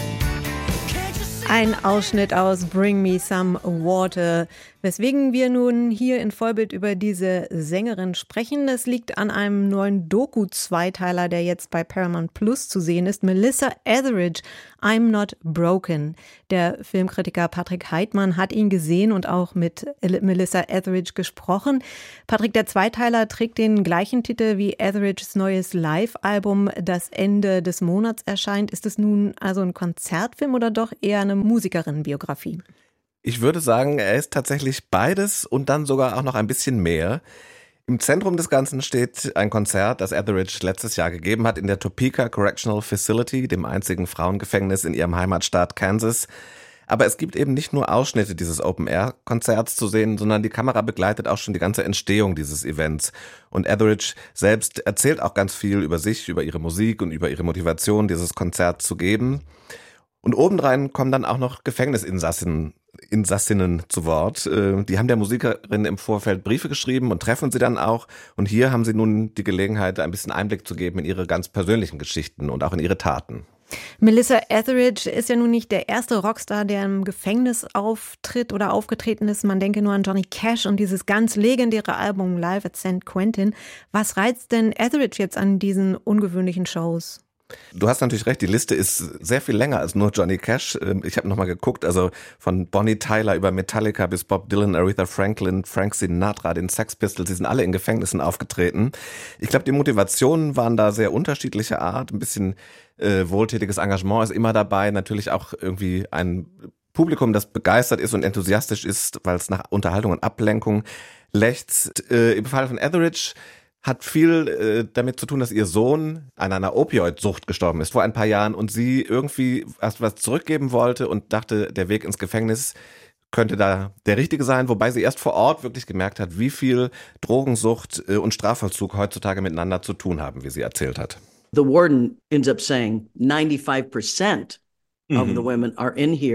Can't you see Ein Ausschnitt aus Bring Me Some Water. Weswegen wir nun hier in Vollbild über diese Sängerin sprechen, das liegt an einem neuen Doku-Zweiteiler, der jetzt bei Paramount Plus zu sehen ist. Melissa Etheridge, I'm Not Broken. Der Filmkritiker Patrick Heitmann hat ihn gesehen und auch mit Melissa Etheridge gesprochen. Patrick, der Zweiteiler trägt den gleichen Titel wie Etheridges neues Live-Album, das Ende des Monats erscheint. Ist es nun also ein Konzertfilm oder doch eher eine Musikerinnenbiografie? Ich würde sagen, er ist tatsächlich beides und dann sogar auch noch ein bisschen mehr. Im Zentrum des Ganzen steht ein Konzert, das Etheridge letztes Jahr gegeben hat in der Topeka Correctional Facility, dem einzigen Frauengefängnis in ihrem Heimatstaat Kansas. Aber es gibt eben nicht nur Ausschnitte dieses Open-Air-Konzerts zu sehen, sondern die Kamera begleitet auch schon die ganze Entstehung dieses Events. Und Etheridge selbst erzählt auch ganz viel über sich, über ihre Musik und über ihre Motivation, dieses Konzert zu geben. Und obendrein kommen dann auch noch Gefängnisinsassen Insassinnen zu Wort. Die haben der Musikerin im Vorfeld Briefe geschrieben und treffen sie dann auch. Und hier haben sie nun die Gelegenheit, ein bisschen Einblick zu geben in ihre ganz persönlichen Geschichten und auch in ihre Taten. Melissa Etheridge ist ja nun nicht der erste Rockstar, der im Gefängnis auftritt oder aufgetreten ist. Man denke nur an Johnny Cash und dieses ganz legendäre Album Live at San Quentin. Was reizt denn Etheridge jetzt an diesen ungewöhnlichen Shows? Du hast natürlich recht, die Liste ist sehr viel länger als nur Johnny Cash. Ich habe nochmal geguckt, also von Bonnie Tyler über Metallica bis Bob Dylan, Aretha Franklin, Frank Sinatra, den Sex Pistols, die sind alle in Gefängnissen aufgetreten. Ich glaube, die Motivationen waren da sehr unterschiedlicher Art. Ein bisschen äh, wohltätiges Engagement ist immer dabei. Natürlich auch irgendwie ein Publikum, das begeistert ist und enthusiastisch ist, weil es nach Unterhaltung und Ablenkung lechzt. Äh, Im Fall von Etheridge hat viel äh, damit zu tun, dass ihr Sohn an einer Opioidsucht gestorben ist vor ein paar Jahren und sie irgendwie erst was zurückgeben wollte und dachte, der Weg ins Gefängnis könnte da der richtige sein, wobei sie erst vor Ort wirklich gemerkt hat, wie viel Drogensucht äh, und Strafvollzug heutzutage miteinander zu tun haben, wie sie erzählt hat. The warden ends up saying ninety-five percent of Mhm. the women are in here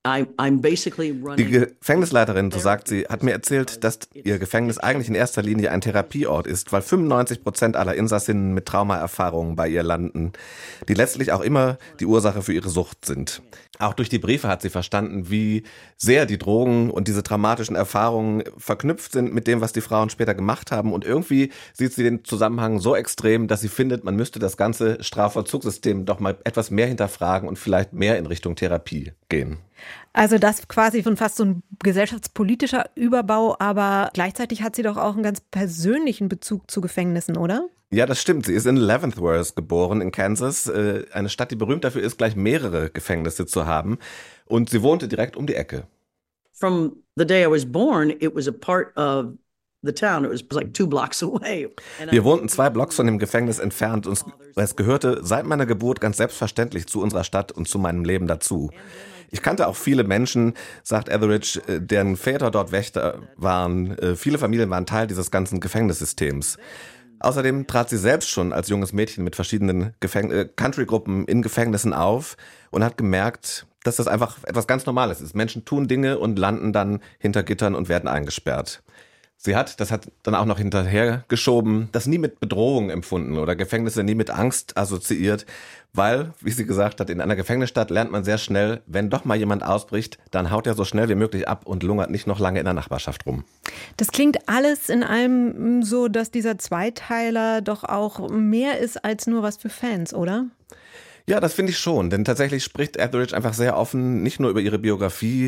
Die Gefängnisleiterin, so sagt sie, hat mir erzählt, dass ihr Gefängnis eigentlich in erster Linie ein Therapieort ist, weil fünfundneunzig Prozent aller Insassinnen mit Traumaerfahrungen bei ihr landen, die letztlich auch immer die Ursache für ihre Sucht sind. Auch durch die Briefe hat sie verstanden, wie sehr die Drogen und diese traumatischen Erfahrungen verknüpft sind mit dem, was die Frauen später gemacht haben. Und irgendwie sieht sie den Zusammenhang so extrem, dass sie findet, man müsste das ganze Strafvollzugssystem doch mal etwas mehr hinterfragen und vielleicht mehr in Richtung Therapie gehen. Also das quasi von fast so ein gesellschaftspolitischer Überbau, aber gleichzeitig hat sie doch auch einen ganz persönlichen Bezug zu Gefängnissen, oder? Ja, das stimmt. Sie ist in Leavenworth geboren, in Kansas, eine Stadt, die berühmt dafür ist, gleich mehrere Gefängnisse zu haben. Und sie wohnte direkt um die Ecke. From the day I was born, it was a part of the town. It was like two blocks away. Wir wohnten zwei Blocks von dem Gefängnis entfernt und es gehörte seit meiner Geburt ganz selbstverständlich zu unserer Stadt und zu meinem Leben dazu. Ich kannte auch viele Menschen, sagt Etheridge, deren Väter dort Wächter waren. Viele Familien waren Teil dieses ganzen Gefängnissystems. Außerdem trat sie selbst schon als junges Mädchen mit verschiedenen Gefäng- Country-Gruppen in Gefängnissen auf und hat gemerkt, dass das einfach etwas ganz Normales ist. Menschen tun Dinge und landen dann hinter Gittern und werden eingesperrt. Sie hat, das hat dann auch noch hinterher geschoben, das nie mit Bedrohung empfunden oder Gefängnisse nie mit Angst assoziiert, weil, wie sie gesagt hat, in einer Gefängnisstadt lernt man sehr schnell, wenn doch mal jemand ausbricht, dann haut er so schnell wie möglich ab und lungert nicht noch lange in der Nachbarschaft rum. Das klingt alles in allem so, dass dieser Zweiteiler doch auch mehr ist als nur was für Fans, oder? Ja, das finde ich schon, denn tatsächlich spricht Etheridge einfach sehr offen, nicht nur über ihre Biografie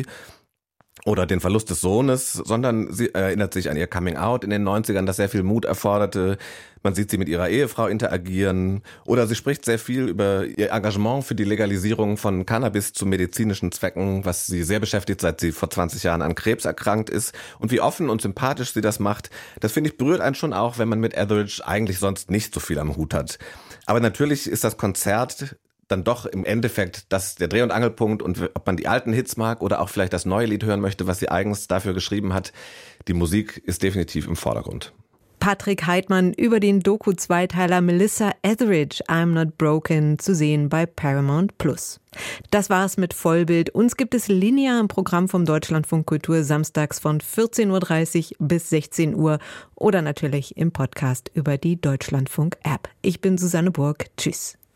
oder den Verlust des Sohnes, sondern sie erinnert sich an ihr Coming-out in den neunzigern, das sehr viel Mut erforderte. Man sieht sie mit ihrer Ehefrau interagieren oder sie spricht sehr viel über ihr Engagement für die Legalisierung von Cannabis zu medizinischen Zwecken, was sie sehr beschäftigt, seit sie vor zwanzig Jahren an Krebs erkrankt ist. Und wie offen und sympathisch sie das macht, das finde ich berührt einen schon auch, wenn man mit Etheridge eigentlich sonst nicht so viel am Hut hat. Aber natürlich ist das Konzert dann doch im Endeffekt das der Dreh- und Angelpunkt und ob man die alten Hits mag oder auch vielleicht das neue Lied hören möchte, was sie eigens dafür geschrieben hat, die Musik ist definitiv im Vordergrund. Patrick Heitmann über den Doku-Zweiteiler Melissa Etheridge, I'm Not Broken, zu sehen bei Paramount Plus. Das war's mit Vollbild. Uns gibt es linear im Programm vom Deutschlandfunk Kultur samstags von vierzehn Uhr dreißig bis sechzehn Uhr oder natürlich im Podcast über die Deutschlandfunk-App. Ich bin Susanne Burg. Tschüss.